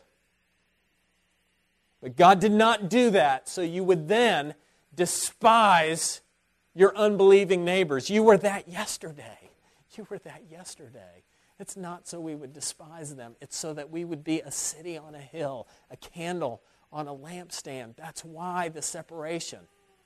But God did not do that so you would then despise your unbelieving neighbors. You were that yesterday. You were that yesterday. It's not so we would despise them. It's so that we would be a city on a hill, a candle on a lampstand. That's why the separation.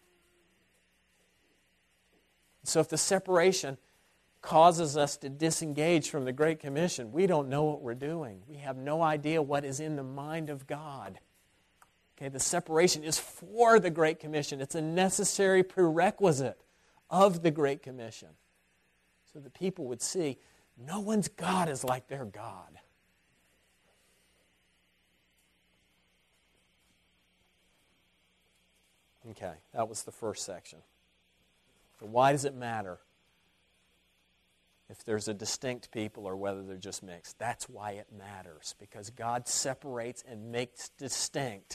So if the separation causes us to disengage from the Great Commission, we don't know what we're doing. We have no idea what is in the mind of God. Okay, the separation is for the Great Commission. It's a necessary prerequisite of the Great Commission. So that people would see, no one's God is like their God. Okay, that was the first section. So why does it matter if there's a distinct people or whether they're just mixed? That's why it matters, because God separates and makes distinct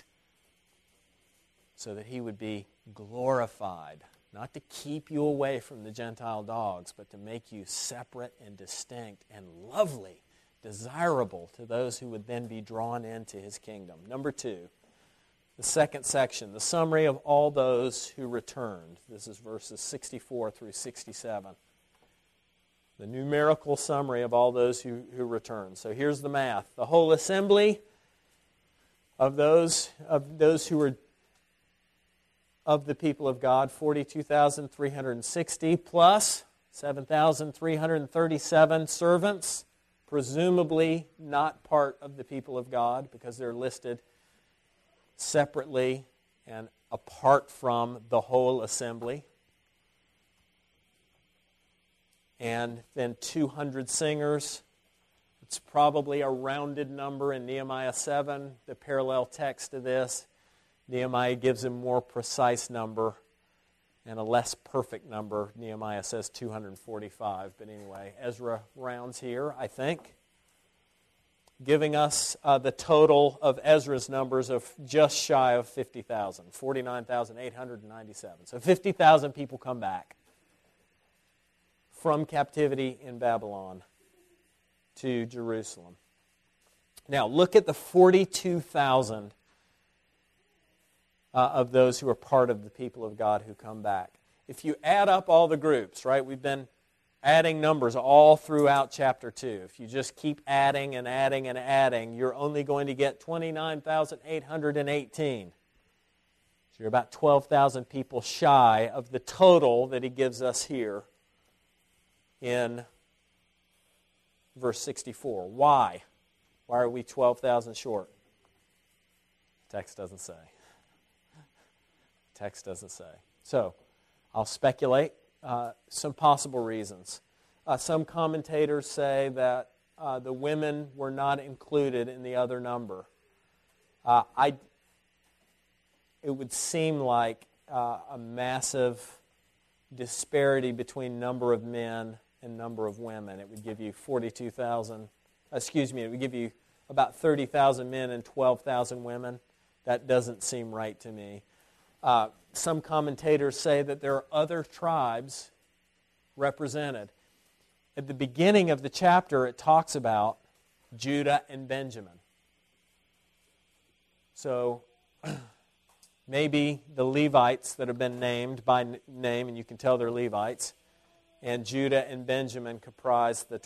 so that He would be glorified. Not to keep you away from the Gentile dogs, but to make you separate and distinct and lovely, desirable to those who would then be drawn into His kingdom. Number 2, the second section, the summary of all those who returned. This is verses 64 through 67. The numerical summary of all those who returned. So here's the math. The whole assembly of those who were of the people of God, 42,360 plus 7,337 servants, presumably not part of the people of God because they're listed separately and apart from the whole assembly. And then 200 singers. It's probably a rounded number in Nehemiah 7, the parallel text to this. Nehemiah gives a more precise number and a less perfect number. Nehemiah says 245. But anyway, Ezra rounds here, I think, giving us the total of Ezra's numbers of just shy of 50,000, 49,897. So 50,000 people come back from captivity in Babylon to Jerusalem. Now, look at the 42,000 of those who are part of the people of God who come back. If you add up all the groups, right, we've been adding numbers all throughout chapter 2. If you just keep adding and adding and adding, you're only going to get 29,818. So you're about 12,000 people shy of the total that he gives us here in verse 64. Why? Why are we 12,000 short? The text doesn't say. Text doesn't say. So, I'll speculate some possible reasons. Some commentators say that the women were not included in the other number. It would seem like a massive disparity between number of men and number of women. It would give you 42,000, it would give you about 30,000 men and 12,000 women. That doesn't seem right to me. Some commentators say that there are other tribes represented. At the beginning of the chapter, it talks about Judah and Benjamin. So maybe the Levites that have been named by name, and you can tell they're Levites, and Judah and Benjamin comprise the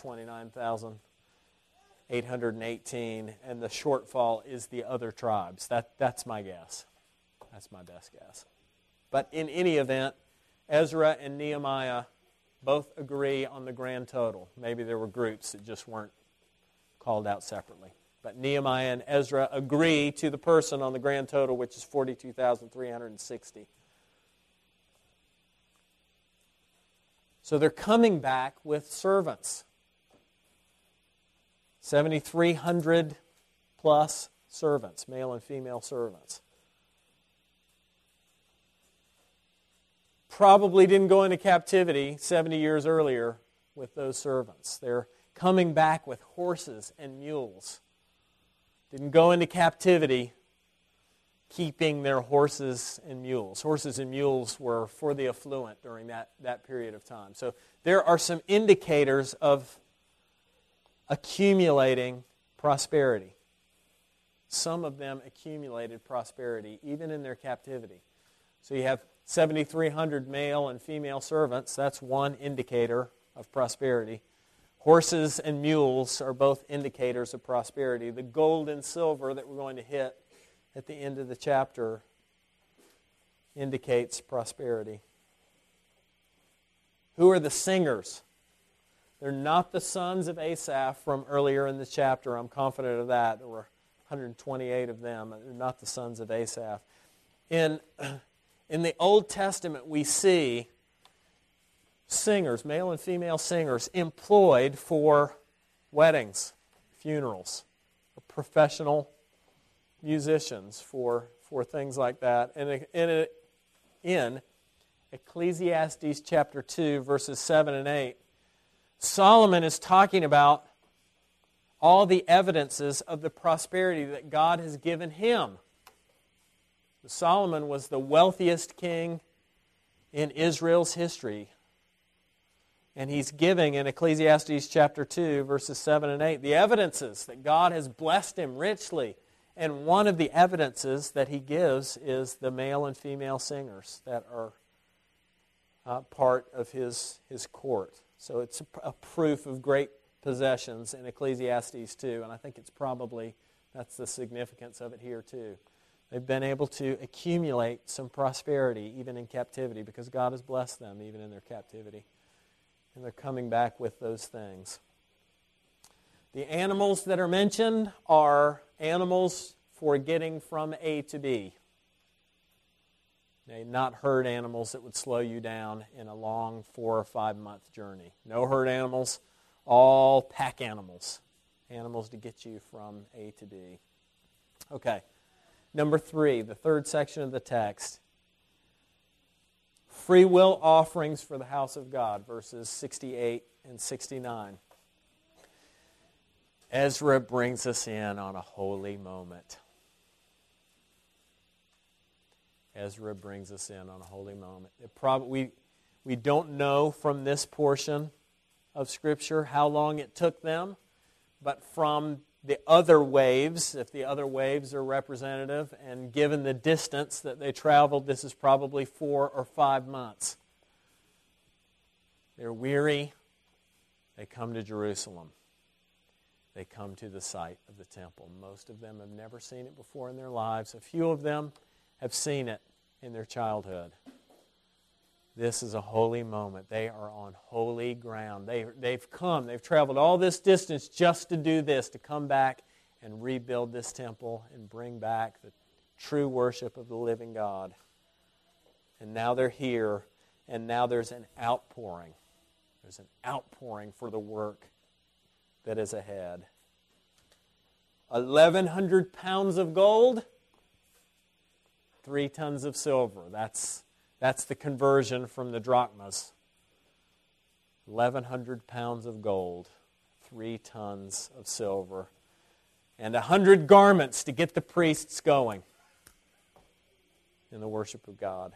29,818, and the shortfall is the other tribes. That's my guess. That's my best guess. But in any event, Ezra and Nehemiah both agree on the grand total. Maybe there were groups that just weren't called out separately. But Nehemiah and Ezra agree to the person on the grand total, which is 42,360. So they're coming back with servants. 7,300 plus servants, male and female servants. Probably didn't go into captivity 70 years earlier with those servants. They're coming back with horses and mules. Didn't go into captivity keeping their horses and mules. Horses and mules were for the affluent during that period of time. So there are some indicators of accumulating prosperity. Some of them accumulated prosperity even in their captivity. So you have 7,300 male and female servants. That's one indicator of prosperity. Horses and mules are both indicators of prosperity. The gold and silver that we're going to hit at the end of the chapter indicates prosperity. Who are the singers? They're not the sons of Asaph from earlier in the chapter. I'm confident of that. There were 128 of them. They're not the sons of Asaph. In the Old Testament, we see singers, male and female singers, employed for weddings, funerals, or professional musicians for things like that. And in Ecclesiastes chapter 2, verses 7 and 8, Solomon is talking about all the evidences of the prosperity that God has given him. Solomon was the wealthiest king in Israel's history. And he's giving in Ecclesiastes chapter 2, verses 7 and 8, the evidences that God has blessed him richly. And one of the evidences that he gives is the male and female singers that are part of his court. So it's a proof of great possessions in Ecclesiastes 2, and I think that's the significance of it here too. They've been able to accumulate some prosperity even in captivity because God has blessed them even in their captivity. And they're coming back with those things. The animals that are mentioned are animals for getting from A to B. Not herd animals that would slow you down in a long 4 or 5 month journey. No herd animals, all pack animals. Animals to get you from A to B. Okay, number 3, the third section of the text. Free will offerings for the house of God, verses 68 and 69. Ezra brings us in on a holy moment. Ezra brings us in on a holy moment. We don't know from this portion of Scripture how long it took them, but from the other waves, if the other waves are representative, and given the distance that they traveled, this is probably 4 or 5 months. They're weary. They come to Jerusalem. They come to the site of the temple. Most of them have never seen it before in their lives. A few of them have seen it in their childhood. This is a holy moment. They are on holy ground. They've traveled all this distance just to do this, to come back and rebuild this temple and bring back the true worship of the living God. And now they're here, and now there's an outpouring. There's an outpouring for the work that is ahead. 1,100 pounds of gold, 3 tons of silver. That's the conversion from the drachmas. 1,100 pounds of gold, 3 tons of silver, and 100 garments to get the priests going in the worship of God.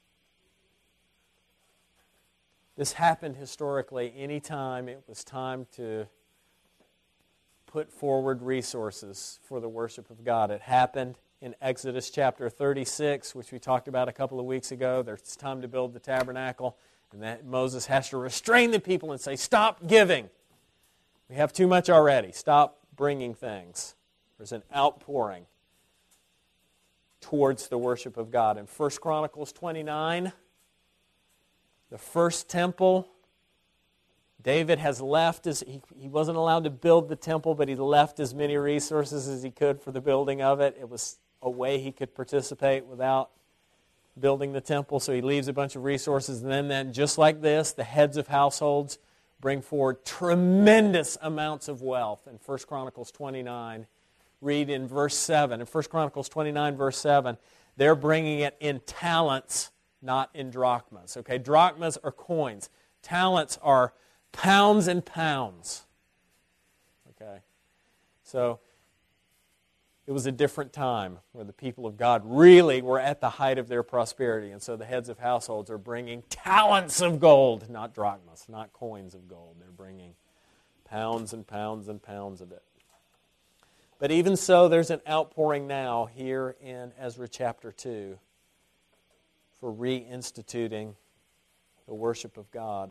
This happened historically any time it was time to put forward resources for the worship of God. It happened in Exodus chapter 36, which we talked about a couple of weeks ago. There's time to build the tabernacle, and that Moses has to restrain the people and say, stop giving. We have too much already. Stop bringing things. There's an outpouring towards the worship of God. In 1 Chronicles 29, The first temple, David has left. He wasn't allowed to build the temple, but he left as many resources as he could for the building of it. It was a way he could participate without building the temple, so he leaves a bunch of resources. And then just like this, the heads of households bring forward tremendous amounts of wealth. In 1 Chronicles 29, read in verse 7. In 1 Chronicles 29, verse 7, they're bringing it in talents, not in drachmas. Okay, drachmas are coins. Talents are pounds and pounds. Okay, so it was a different time where the people of God really were at the height of their prosperity. And so the heads of households are bringing talents of gold, not drachmas, not coins of gold. They're bringing pounds and pounds and pounds of it. But even so, there's an outpouring now here in Ezra chapter 2 for reinstituting the worship of God.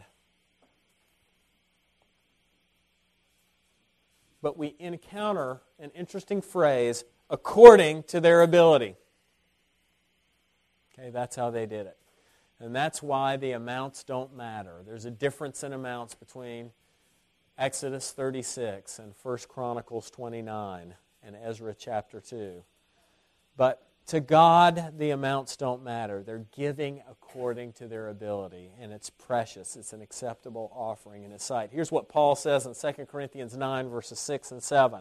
But we encounter an interesting phrase, according to their ability. Okay, that's how they did it. And that's why the amounts don't matter. There's a difference in amounts between Exodus 36 and 1 Chronicles 29 and Ezra chapter 2. But to God, the amounts don't matter. They're giving according to their ability, and it's precious. It's an acceptable offering in His sight. Here's what Paul says in 2 Corinthians 9, verses 6 and 7.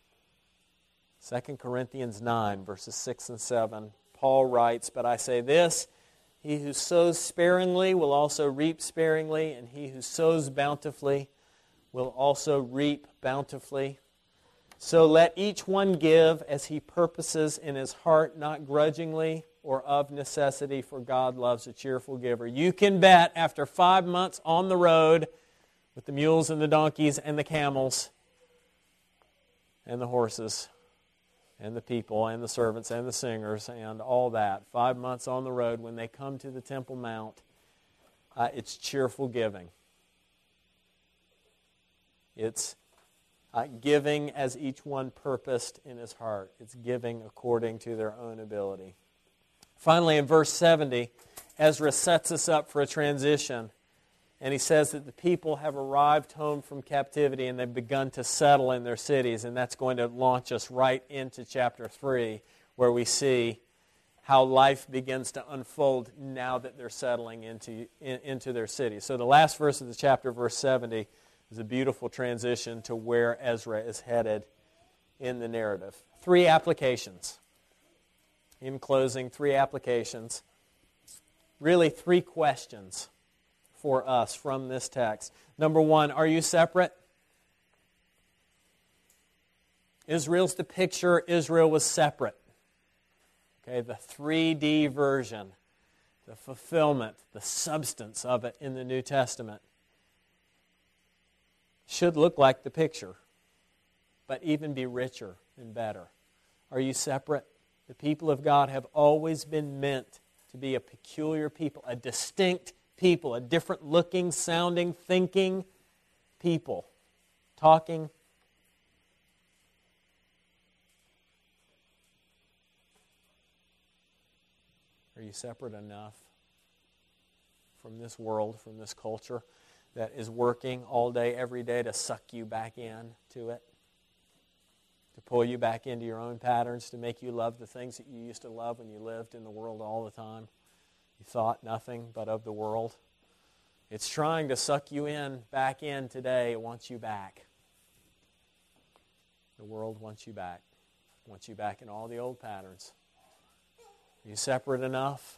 2 Corinthians 9, verses 6 and 7. Paul writes, "But I say this, he who sows sparingly will also reap sparingly, and he who sows bountifully will also reap bountifully. So let each one give as he purposes in his heart, not grudgingly or of necessity, for God loves a cheerful giver." You can bet after 5 months on the road with the mules and the donkeys and the camels and the horses and the people and the servants and the singers and all that, 5 months on the road, when they come to the Temple Mount, it's cheerful giving. It's giving as each one purposed in his heart. It's giving according to their own ability. Finally, in verse 70, Ezra sets us up for a transition. And he says that the people have arrived home from captivity and they've begun to settle in their cities. And that's going to launch us right into chapter 3, where we see how life begins to unfold now that they're settling into their cities. So the last verse of the chapter, verse 70, is a beautiful transition to where Ezra is headed in the narrative. 3 applications. In closing, 3 applications. Really 3 questions for us from this text. Number 1, are you separate? Israel's the picture. Israel was separate. Okay, the 3D version, the fulfillment, the substance of it in the New Testament should look like the picture, but even be richer and better. Are you separate? The people of God have always been meant to be a peculiar people, a distinct people, a different looking, sounding, thinking people, talking. Are you separate enough from this world, from this culture that is working all day, every day to suck you back in to it, to pull you back into your own patterns, to make you love the things that you used to love when you lived in the world all the time? You thought nothing but of the world. It's trying to suck you in, back in today. It wants you back. The world wants you back. It wants you back in all the old patterns. Are you separate enough?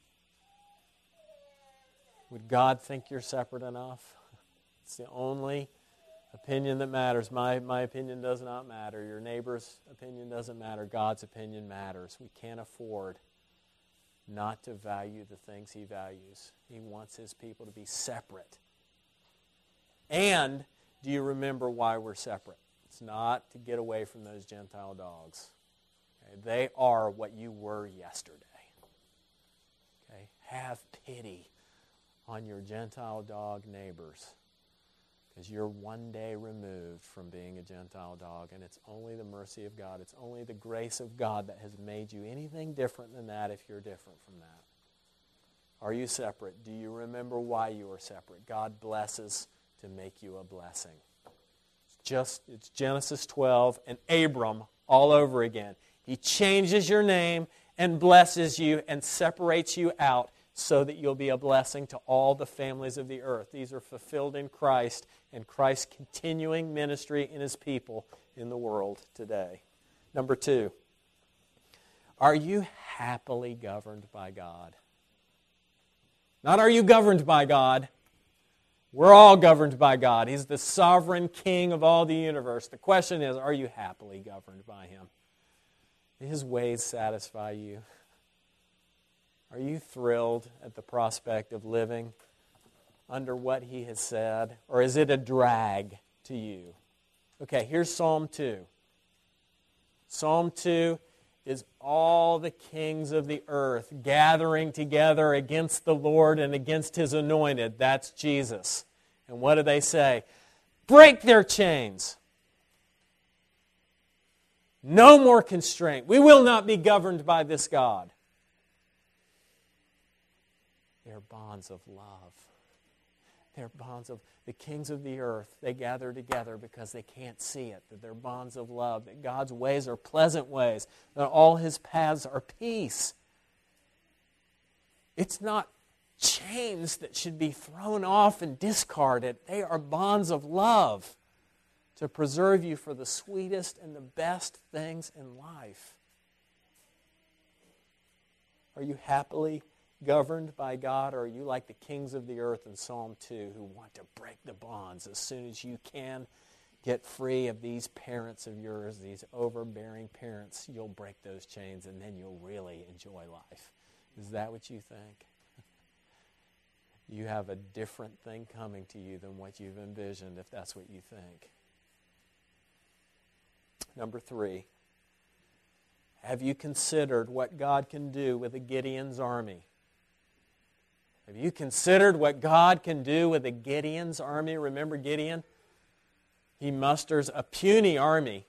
Would God think you're separate enough? It's the only opinion that matters. My opinion does not matter. Your neighbor's opinion doesn't matter. God's opinion matters. We can't afford not to value the things He values. He wants His people to be separate. And do you remember why we're separate? It's not to get away from those Gentile dogs. Okay? They are what you were yesterday. Okay? Have pity on your Gentile dog neighbors, because you're one day removed from being a Gentile dog, and it's only the mercy of God, it's only the grace of God that has made you anything different than that if you're different from that. Are you separate? Do you remember why you are separate? God blesses to make you a blessing. It's Genesis 12 and Abram all over again. He changes your name and blesses you and separates you out so that you'll be a blessing to all the families of the earth. These are fulfilled in Christ and Christ's continuing ministry in His people in the world today. Number 2, are you happily governed by God? Not are you governed by God. We're all governed by God. He's the sovereign King of all the universe. The question is, are you happily governed by Him? Do His ways satisfy you? Are you thrilled at the prospect of living under what He has said? Or is it a drag to you? Okay, here's Psalm 2. Psalm 2 is all the kings of the earth gathering together against the Lord and against His anointed. That's Jesus. And what do they say? Break their chains. No more constraint. We will not be governed by this God. They're bonds of love. They're bonds of the kings of the earth. They gather together because they can't see it, that they're bonds of love, that God's ways are pleasant ways, that all His paths are peace. It's not chains that should be thrown off and discarded. They are bonds of love to preserve you for the sweetest and the best things in life. Are you happily governed by God, or are you like the kings of the earth in Psalm 2 who want to break the bonds as soon as you can get free of these parents of yours, these overbearing parents? You'll break those chains and then you'll really enjoy life. Is that what you think? You have a different thing coming to you than what you've envisioned if that's what you think. Number 3, have you considered what God can do with a Gideon's army? Have you considered what God can do with a Gideon's army? Remember Gideon? He musters a puny army.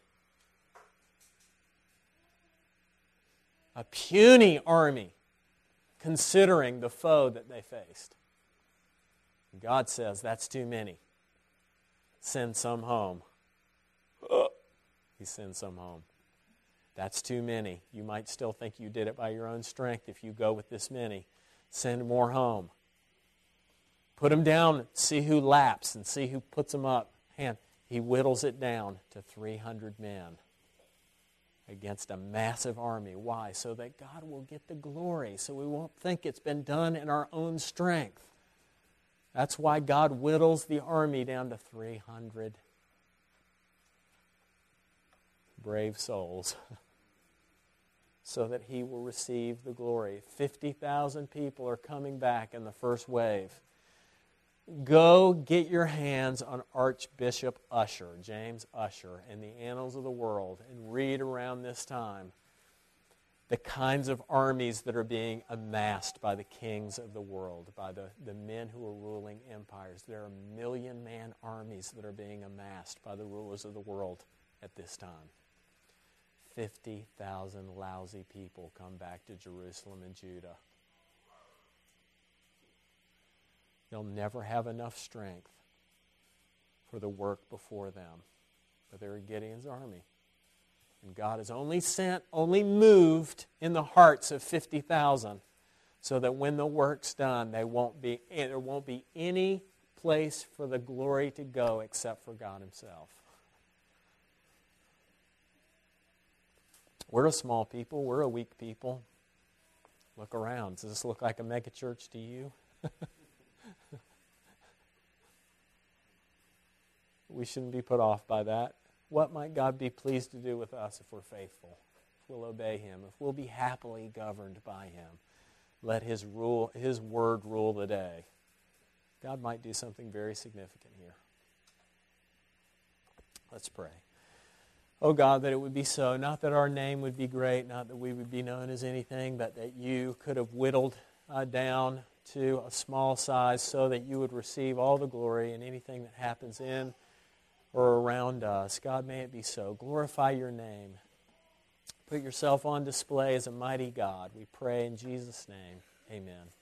A puny army, considering the foe that they faced. God says, that's too many. Send some home. He sends some home. That's too many. You might still think you did it by your own strength if you go with this many. Send more home. Put them down, see who laps, and see who puts them up. And he whittles it down to 300 men against a massive army. Why? So that God will get the glory, so we won't think it's been done in our own strength. That's why God whittles the army down to 300 brave souls, so that He will receive the glory. 50,000 people are coming back in the first wave. Go get your hands on Archbishop Usher, James Usher, in the Annals of the World, and read around this time the kinds of armies that are being amassed by the kings of the world, by the men who are ruling empires. There are million-man armies that are being amassed by the rulers of the world at this time. 50,000 lousy people come back to Jerusalem and Judah. They'll never have enough strength for the work before them. But they're Gideon's army. And God has only moved in the hearts of 50,000 so that when the work's done, there won't be any place for the glory to go except for God Himself. We're a small people. We're a weak people. Look around. Does this look like a mega church to you? We shouldn't be put off by that. What might God be pleased to do with us if we're faithful, if we'll obey Him, if we'll be happily governed by Him? Let His word rule the day. God might do something very significant here. Let's pray. Oh God, that it would be so. Not that our name would be great, not that we would be known as anything, but that You could have whittled down to a small size so that You would receive all the glory in anything that happens in or around us. God, may it be so. Glorify Your name. Put Yourself on display as a mighty God. We pray in Jesus' name. Amen.